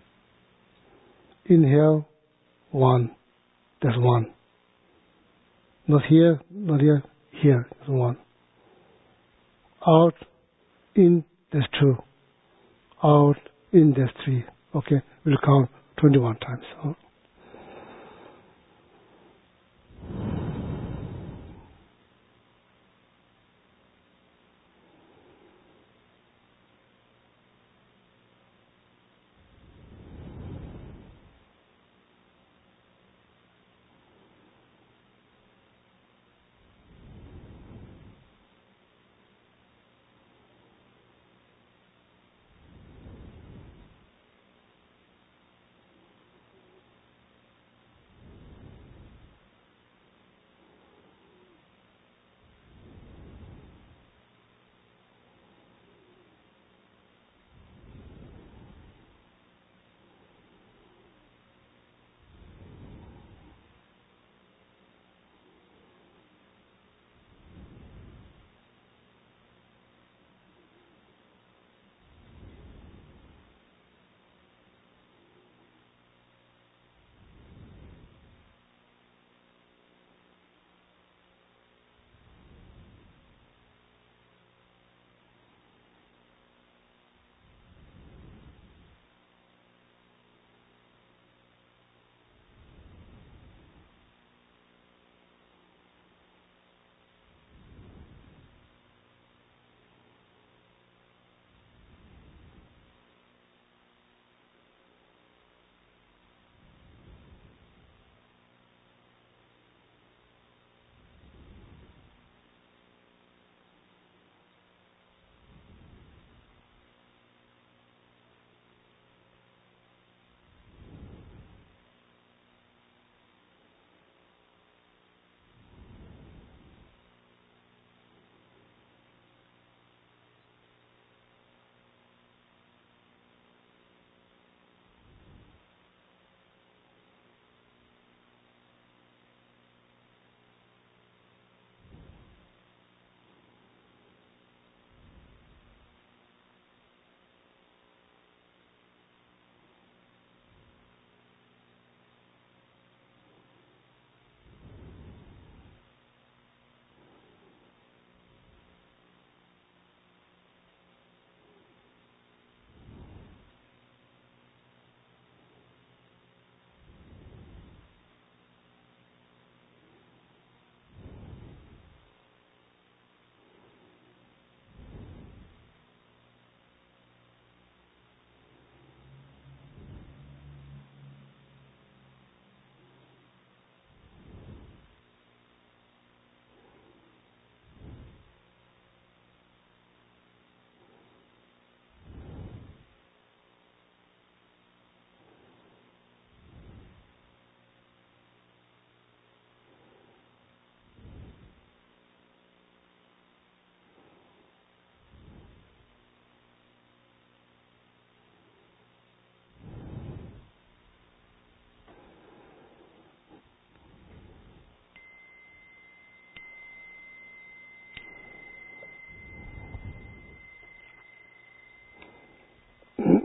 Inhale, 1. That's 1. Not here, here is 1. Out, in, that's 2. Out, in, that's 3. Okay, we'll count 21 times.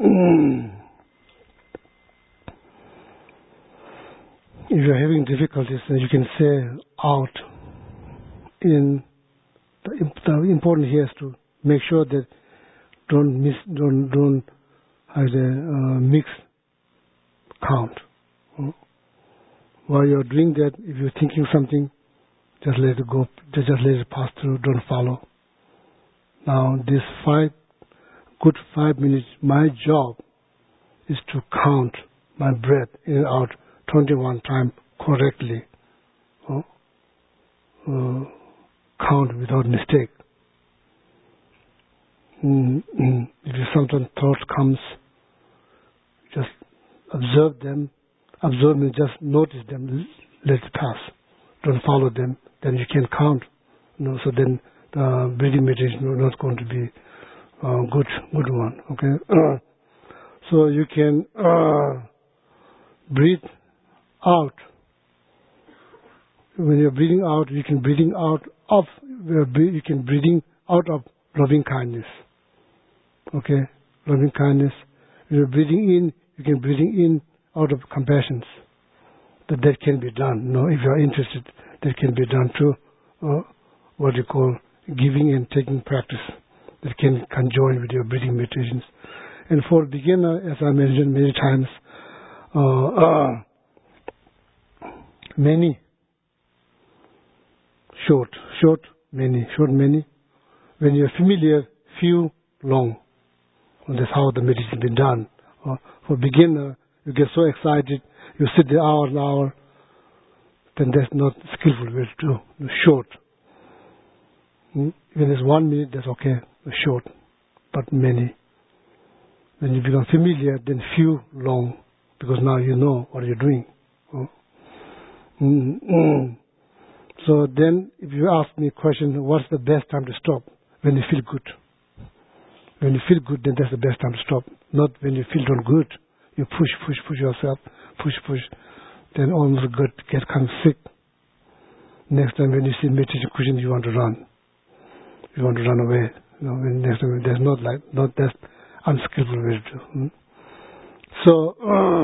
If you're having difficulties, then you can say out. In the important here is to make sure that don't mix count. While you're doing that, if you're thinking something, just let it go. Just let it pass through. Don't follow. Now, this 5 minutes, my job is to count my breath in and out 21 times correctly. Count without mistake. If sometimes thought comes, just observe them. Observe and just notice them. Let it pass. Don't follow them. Then you can count. So then the breathing meditation is not going to be a good one. Okay. So you can breathe out. When you're breathing out, you can breathing out of loving kindness. Okay, loving kindness. When you're breathing in, you can breathing in out of compassion. That can be done. If you are interested, that can be done too. What you call giving and taking practice. That can conjoin with your breathing meditations. And for beginner, as I mentioned many times, many. Short, many. When you're familiar, few, long. And that's how the meditation has been done. For beginner, you get so excited, you sit there hour and hour, then that's not skillful way to do. Short. When it's 1 minute, that's okay. Short, but many. When you become familiar, then few, long, because now you know what you're doing. So then, if you ask me a question, what's the best time to stop? When you feel good. When you feel good, then that's the best time to stop. Not when you feel not good. You push yourself, push. Then almost get kind of sick. Next time when you see meditation cushion, you want to run. You want to run away. When next time there's not that unskillful way to do. So,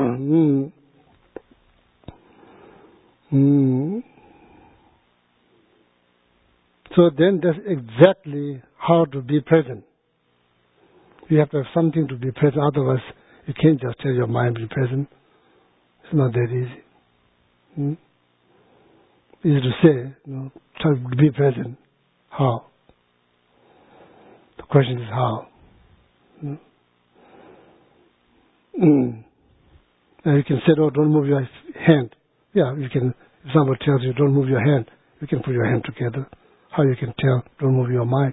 so then that's exactly how to be present. You have to have something to be present, otherwise you can't just tell your mind to be present. It's not that easy. Easy to say, try to be present. How? The question is how. Now you can say, don't move your hand. Yeah, you can. If someone tells you, don't move your hand, you can put your hand together. How you can tell, don't move your mind?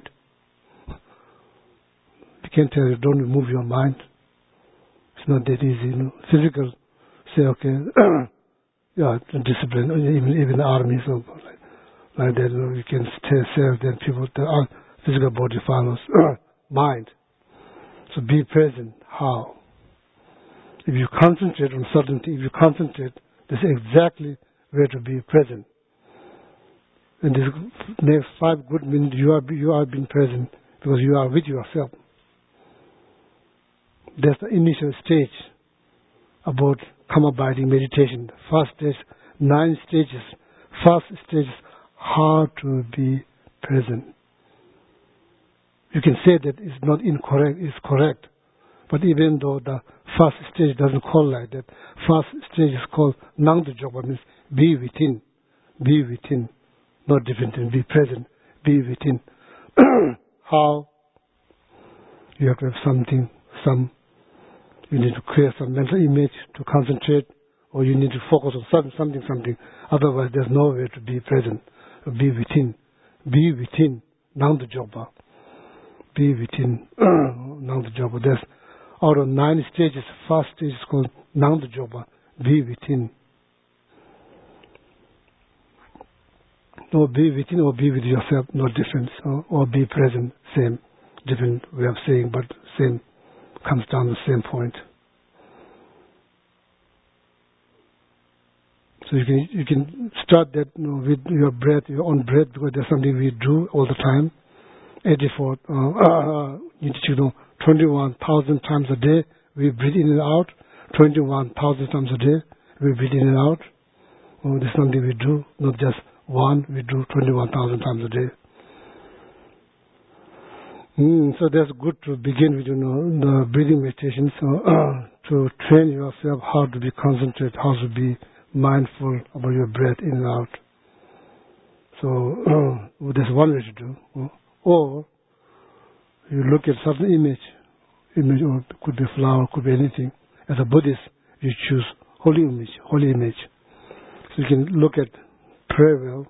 You can't tell you, don't move your mind. It's not that easy. Physical, say, okay, yeah, discipline, even the army, so like that, you can say that people, the physical body follows mind. So be present. How? If you concentrate on certainty, that's exactly where to be present. In this next 5 good minutes, you are being present because you are with yourself. That's the initial stage about calm abiding meditation. First stage, 9 stages. First stage is how to be present. You can say that it's not incorrect, it's correct. But even though the first stage doesn't call like that, first stage is called Nangdajogpa, means be within. Be within. Not different than be present. Be within. How? You have to have you need to create some mental image to concentrate, or you need to focus on something. Otherwise, there's no way to be present. Be within. Be within. Nangdajogpa. Be within. Nangdajogpa. There's out of 9 stages, first stage is called Nangdajogpa. Be within. Or be within or be with yourself, no difference. Or be present, same. Different way of saying, but same. Comes down to the same point. So you can start that with your breath, your own breath, because there's something we do all the time. 84, 21,000 times a day We breathe in and out 21,000 times a day. We breathe in and out. This is something we do, not just one. We do 21,000 times a day. So that's good to begin with, the breathing meditation. So to train yourself how to be concentrated, how to be mindful about your breath in and out. So that's one way to do. Or you look at certain image, or it could be a flower, could be anything. As a Buddhist, you choose holy image. So you can look at prayer well,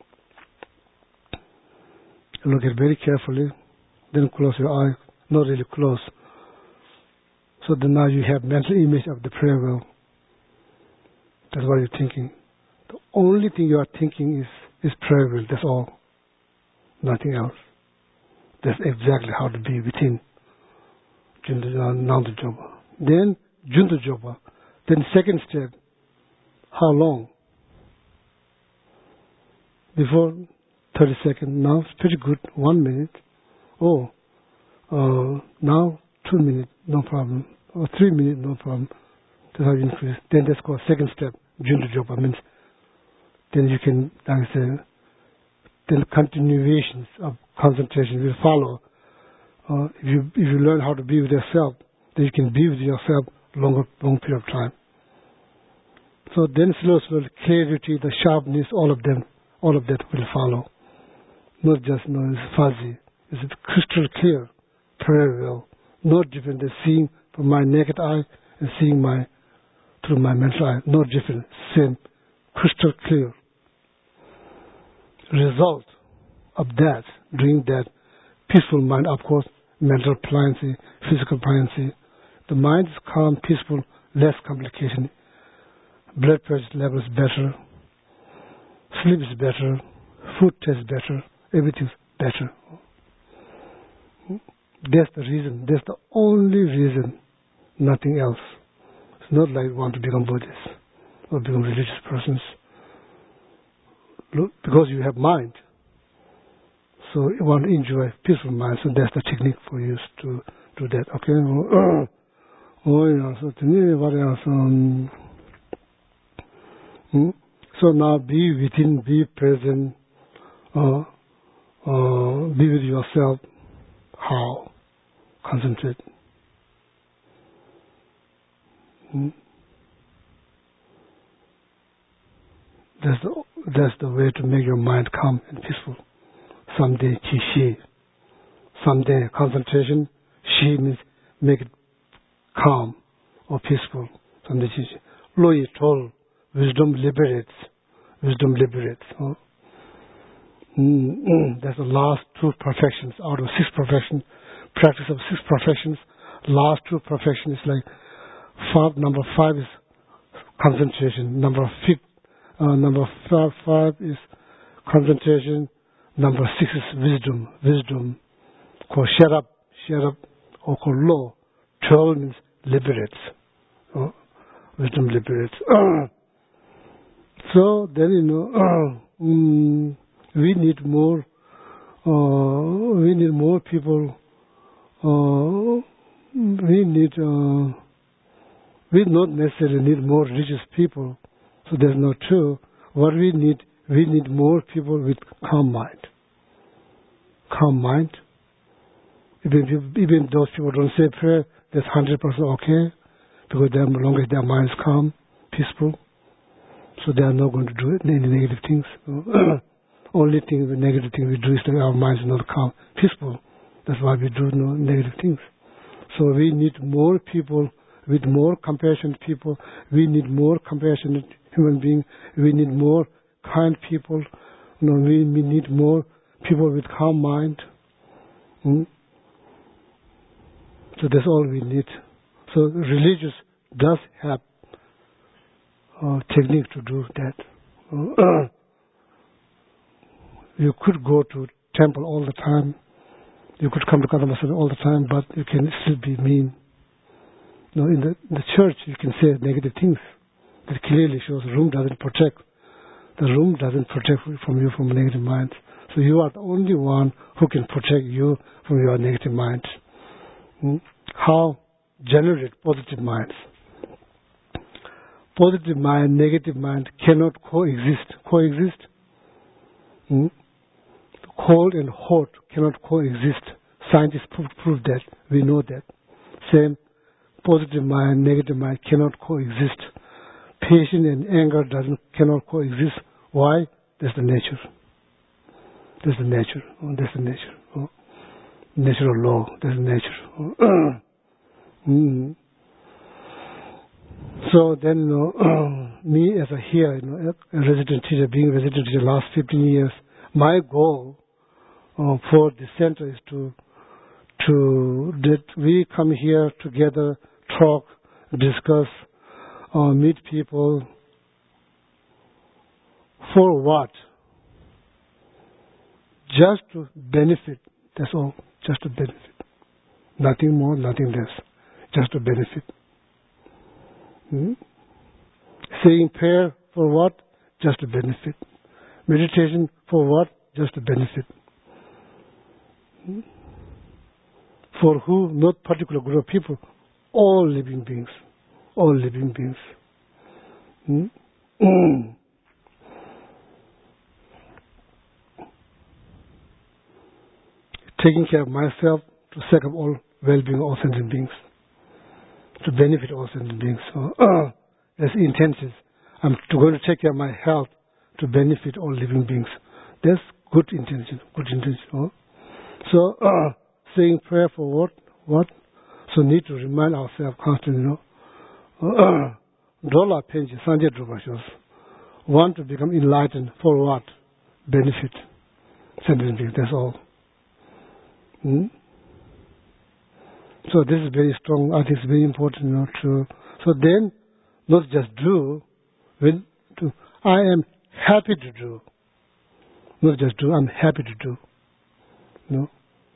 look at it very carefully, then close your eye, not really close. So then now you have mental image of the prayer well. That's what you're thinking. The only thing you are thinking is prayer will, that's all. Nothing else. That's exactly how to be within Nanda Jopa. Then Junta Jopa. Then second step, how long? Before 30 seconds, now it's pretty good, 1 minute. Now 2 minutes, no problem. Or 3 minutes, no problem. That's how you increase. Then that's called second step, Junta Jopa. Means then you can, like I say, then continuations of concentration will follow. If you learn how to be with yourself, then you can be with yourself long period of time. So then slowly, clarity, the sharpness, all of that will follow. Not just it's fuzzy. It's crystal clear, prayer will. No different than seeing from my naked eye and seeing through my mental eye. No different. Same, crystal clear. Result of that, doing that, peaceful mind, of course, mental pliancy, physical pliancy. The mind is calm, peaceful, less complication. Blood pressure level is better. Sleep is better. Food tastes better. Everything's better. That's the reason. That's the only reason. Nothing else. It's not like you want to become Buddhist or become religious persons. Look, because you have mind. So you want to enjoy peaceful mind. So that's the technique for you to do that. Okay? So now be within, be present, be with yourself. How? Concentrate. That's the way to make your mind calm and peaceful. Someday, chi-shi. Someday, concentration. Shi means make it calm or peaceful. Someday, chi-shi. Lo-yi told, wisdom liberates. Wisdom liberates. That's the last two perfections out of 6 perfections. Practice of 6 perfections. Last 2 perfections is like number 5 is concentration. Number 5 is concentration. Number 6 is wisdom. Wisdom. Called shut up, or called law. 12 means liberates. Wisdom liberates. So then we need more people. We not necessarily need more religious people. So there's no true. What we need more people with calm mind. Calm mind. Even those people don't say prayer, that's 100% okay, because as long as their mind is calm, peaceful, so they are not going to do any negative things. Only thing, the negative thing we do is that our mind is not calm, peaceful. That's why we do no negative things. So we need more people with more compassionate people. We need more compassionate human beings. We need more kind people. We need more people with calm mind. So that's all we need. So religious does have technique to do that. You could go to temple all the time. You could come to Kadambasana all the time, but you can still be mean. In the church, you can say negative things. That clearly shows the room doesn't protect. The room doesn't protect from you from negative minds. So you are the only one who can protect you from your negative mind. How? generate positive minds. Positive mind, negative mind cannot coexist. Coexist? Cold and hot cannot coexist. Scientists prove that. We know that. Same, positive mind, negative mind cannot coexist. Patience and anger cannot coexist. Why? That's the nature. That's the nature. That's the nature. Natural law. That's the nature. So then, me as a here, a resident teacher, being a resident teacher last 15 years, my goal for the center is that we come here together, talk, discuss, meet people. For what? Just to benefit. That's all. Just to benefit. Nothing more, nothing less. Just to benefit. Saying prayer for what? Just to benefit. Meditation for what? Just to benefit. For who? Not particular group of people. All living beings. All living beings. Taking care of myself to set up all well-being of all sentient beings. To benefit all sentient beings. So, that's the intentions. I'm going to take care of my health to benefit all living beings. That's good intention. Good intention. So, saying prayer for what? What? So need to remind ourselves constantly, Dola Penji, Sanjay Drupashos, want to become enlightened for what? Benefit sentient beings. That's all. So this is very strong. I think it's very important, So then, not just do, I am happy to do. Not just do, I'm happy to do.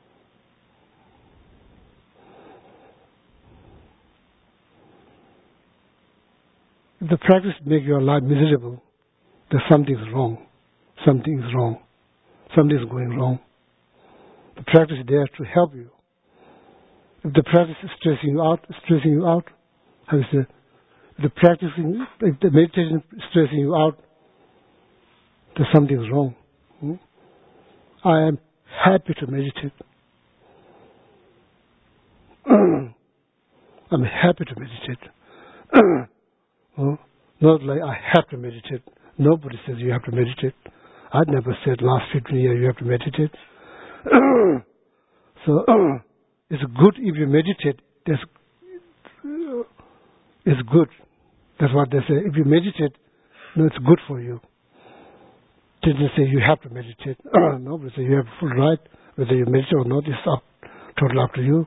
If the practice makes your life miserable, then something is wrong. Something is wrong. Something is going wrong. The practice is there to help you. If the practice is stressing you out, how you say, if the meditation is stressing you out, then something is wrong. I am happy to meditate. I'm happy to meditate. Not like I have to meditate. Nobody says you have to meditate. I never said last 15 years you have to meditate. So it's good if you meditate. It's good. That's what they say. If you meditate, it's good for you. They didn't say you have to meditate. Nobody says you have full right. Whether you meditate or not, it's totally up to you.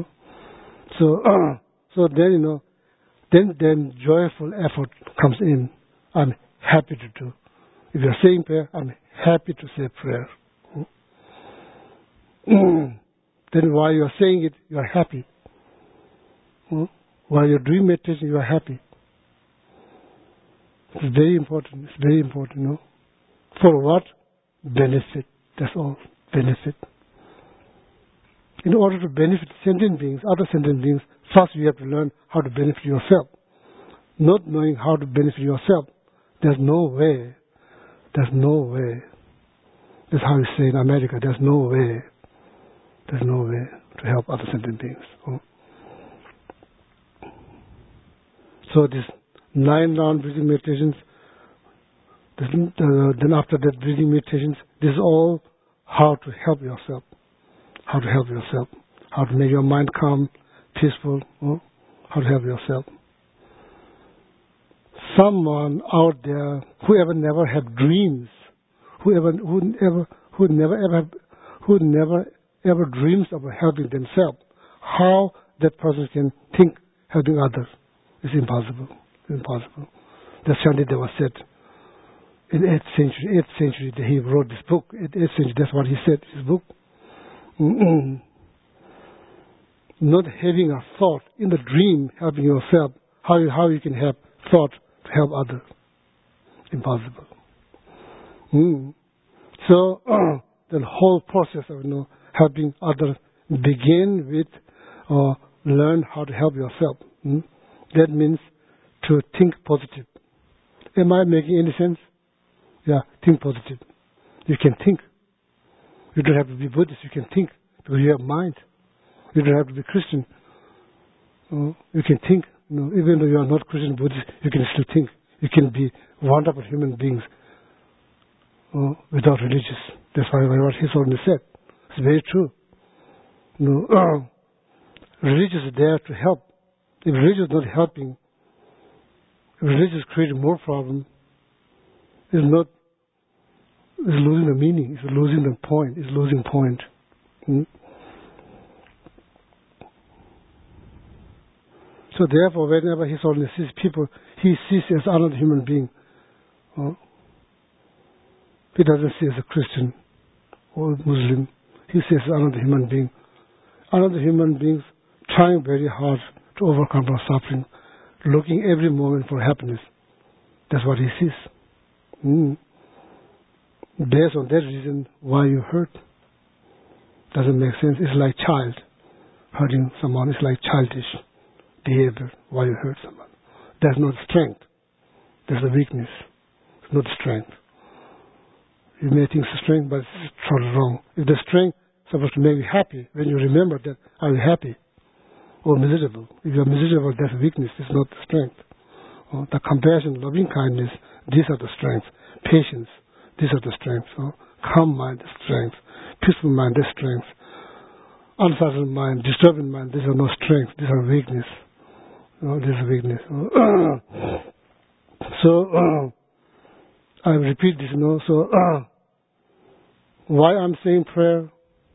So then then joyful effort comes in. I'm happy to do. If you're saying prayer, I'm happy to say prayer. Then while you're saying it, you're happy. While you're doing meditation, you are happy. It's very important. It's very important, For what? Benefit. That's all. Benefit. In order to benefit sentient beings, other sentient beings, first you have to learn how to benefit yourself. Not knowing how to benefit yourself, there's no way. There's no way. That's how you say in America, there's no way. There's no way to help other sentient beings. So these 9 round breathing meditations, then after that breathing meditations, this is all how to help yourself. How to help yourself. How to make your mind calm, peaceful. How to help yourself. Someone out there who never had dreams, who never ever dreams of helping themselves, how that person can think helping others is impossible. Impossible. That's Shantideva said in 8th century that he wrote this book. 8th century, that's what he said in his book. Not having a thought in the dream helping yourself, how you can have thought to help others. Impossible. So the whole process of helping others begin with learn how to help yourself. That means to think positive. Am I making any sense? Yeah, think positive. You can think. You don't have to be Buddhist, you can think, because you have mind. You don't have to be Christian. You can think. Even though you are not Christian, Buddhist, you can still think. You can be wonderful human beings without religious. That's why what His Holiness said. It's very true. Religious is there to help. If religious is not helping, if religious is creating more problems, it's losing the meaning, it's losing the point, it's losing point. So therefore, whenever His Holiness sees people, He sees as another human being. He doesn't see as a Christian or Muslim. He sees as another human being. Another human being trying very hard to overcome our suffering, looking every moment for happiness. That's what he sees. Based on that reason, why you hurt doesn't make sense. It's like child hurting someone. It's like childish behavior. Why you hurt someone? That's not strength. That's a weakness. It's not strength. You may think it's strength, but it's totally wrong. If the strength is supposed to make you happy, when you remember that, are you happy or miserable? If you're miserable, that's weakness. It's not strength. The compassion, loving kindness, these are the strengths. Patience, these are the strengths. Calm mind, the strength. Peaceful mind, the strength. Uncertain mind, disturbing mind, these are no strengths. These are weakness. This is weakness. So, I repeat this. So, why I'm saying prayer?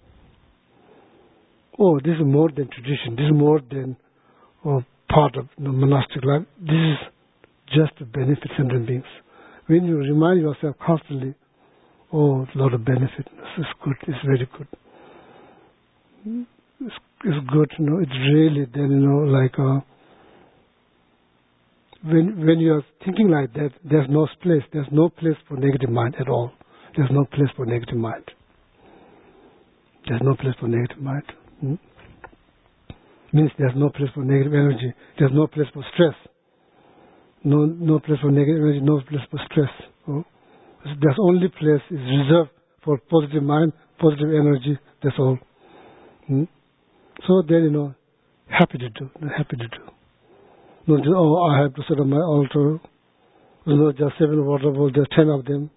This is more than tradition. This is more than part of the monastic life. This is just to benefit sentient beings. When you remind yourself constantly, a lot of benefit. This is good. It's very good. It's good. It's really then like when you are thinking like that, there's no place. There's no place for negative mind at all. There's no place for negative mind. There's no place for negative mind. Means there's no place for negative energy. There's no place for stress. No place for negative energy. No place for stress. There's only place is reserved for positive mind, positive energy. That's all. So then happy to do. Happy to do. Not just, I have to set up my altar. Just 7 water bowls. There's 10 of them.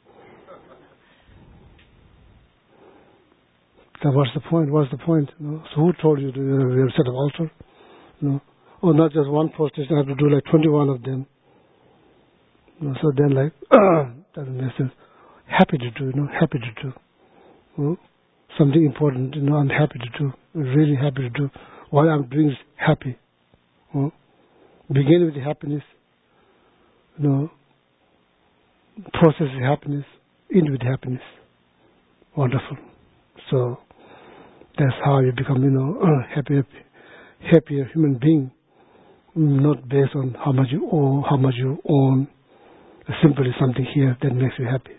So what's the point? What's the point? So who told you to set up altar? Or not just one post station, I have to do like 21 of them. So then doesn't make sense. Happy to do, happy to do. Something important, I'm happy to do. Really happy to do. What I'm doing is happy. Begin with the happiness. Process with happiness. End with happiness. Wonderful. So that's how you become, happier human being. Not based on how much you own. Simply something here that makes you happy.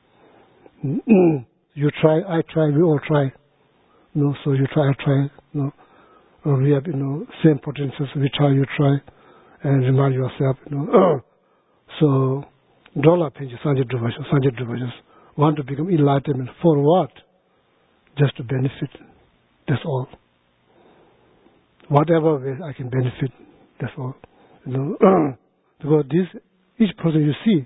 You try, I try, we all try. So you try, I try. We have, same potentials. We try, you try, and remind yourself. So, dollar pages, Sanjay Dubashas, want to become enlightenment for what? Just to benefit. That's all. Whatever way I can benefit. That's all. Because each person you see,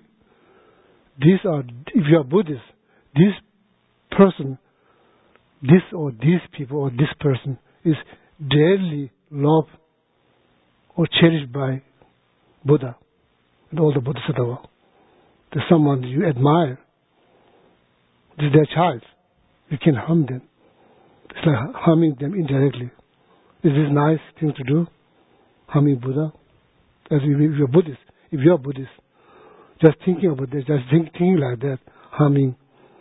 if you are Buddhist, this person, this or these people or this person is dearly loved or cherished by Buddha and all the Bodhisattvas. There's someone you admire. This is their child. You can harm them. It's like harming them indirectly. Is this a nice thing to do? Harming Buddha? As if you're Buddhist. If you're Buddhist, just thinking about that, just thinking like that, harming.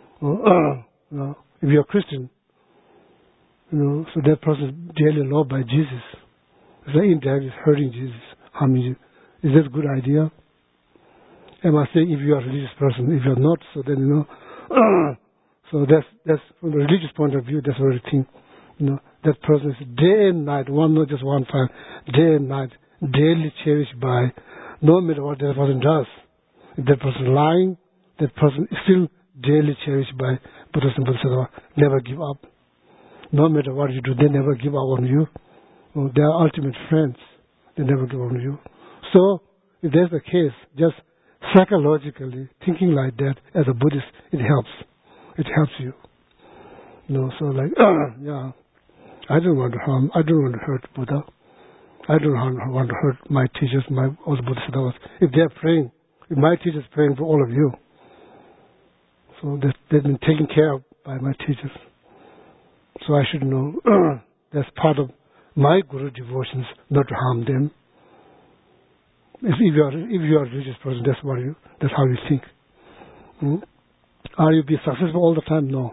If you're Christian, so that person is dearly loved by Jesus. It's like indirectly hurting Jesus, harming you. Is that a good idea? Am I saying if you are a religious person? If you're not, so then so that's from the religious point of view, that's what I think. that person is day and night, not just one time, day and night, daily cherished by, no matter what that person does. If that person lying, that person is still daily cherished by Buddha and Bodhisattva. Never give up. No matter what you do, they never give up on you. They are ultimate friends. They never give up on you. So, if that's the case, just psychologically thinking like that as a Buddhist, it helps. It helps you. So like, yeah, I don't want to harm, I don't want to hurt Buddha. I don't want to hurt my teachers, all the Bodhisattvas. If they're praying, if my teachers praying for all of you, so they've been taken care of by my teachers. So I should know that's part of my Guru devotions, not to harm them. If you are a religious person, that's how you think. Are you be successful all the time? No.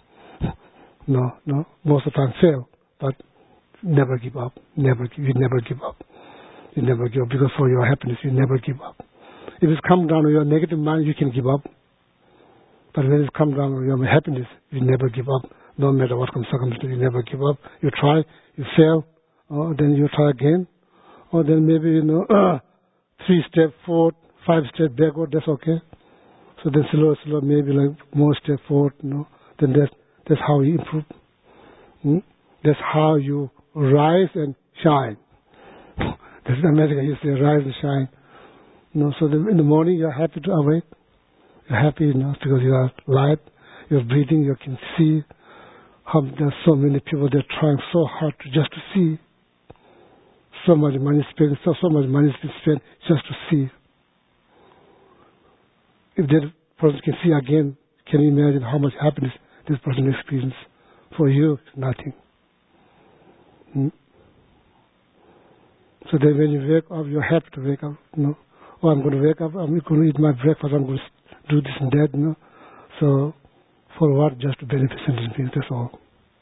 No. Most of the time fail, but never give up. You never give up. You never give up because for your happiness, you never give up. If it's come down to your negative mind, you can give up. But when it's come down to your happiness, you never give up. No matter what circumstance, you never give up. You try, you fail, then you try again, or then maybe 3 steps forward, 5 steps backward. That's okay. So then slow, maybe like more step forward. Then that's how you improve. That's how you rise and shine. That's in America, you say rise and shine. So in the morning you're happy to awake. You're happy because you are alive. You're breathing. You can see how there's so many people. They're trying so hard just to see. So much money spent. So much money is spent just to see. If that person can see again, can you imagine how much happiness this person experiences? For you, nothing. So then when you wake up, you're happy to wake up. Oh, I'm going to wake up, I'm going to eat my breakfast, I'm going to do this and that. So for what? Just to benefit sentient beings, that's all.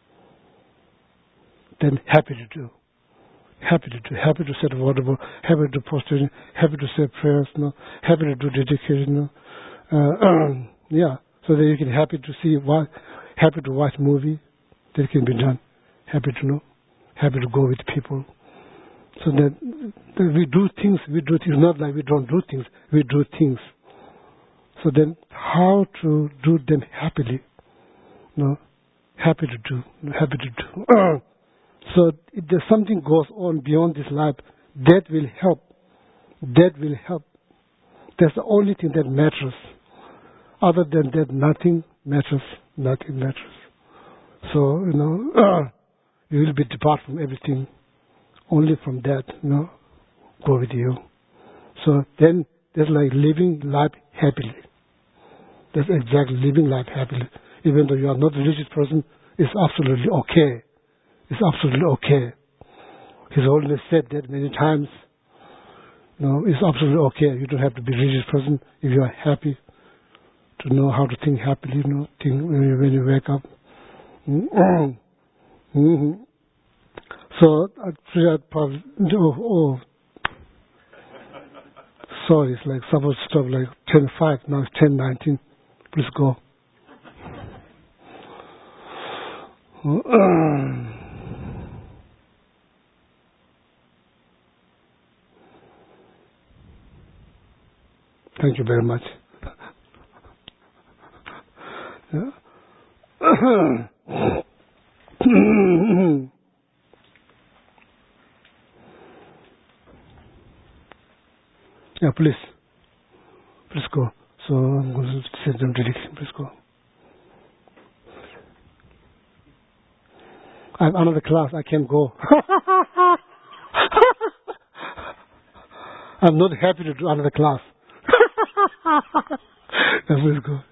Then happy to do. Happy to set water, happy to do prostration, happy to say prayers, happy to do dedication. Yeah, so that you can happy to watch movie that can be done. Happy to go with people. So that we do things, not like we don't do things, we do things. So then how to do them happily? Happy to do. So if there's something goes on beyond this life, that will help. That's the only thing that matters. Other than that, nothing matters. So, you will be depart from everything. Only from that, go with you. So then that's like living life happily. That's exactly living life happily. Even though you are not a religious person, it's absolutely okay. It's absolutely okay. His Holiness said that many times. It's absolutely okay. You don't have to be a religious person if you are happy to know how to think happily, think when you wake up. So I'd probably sorry, it's like supposed to stop like 10:05. Now it's 10:19. Please go. Thank you very much. Yeah, please go. So I'm going to send them directly. Please go. I have another class. I can't go. I'm not happy to do another class. Please go.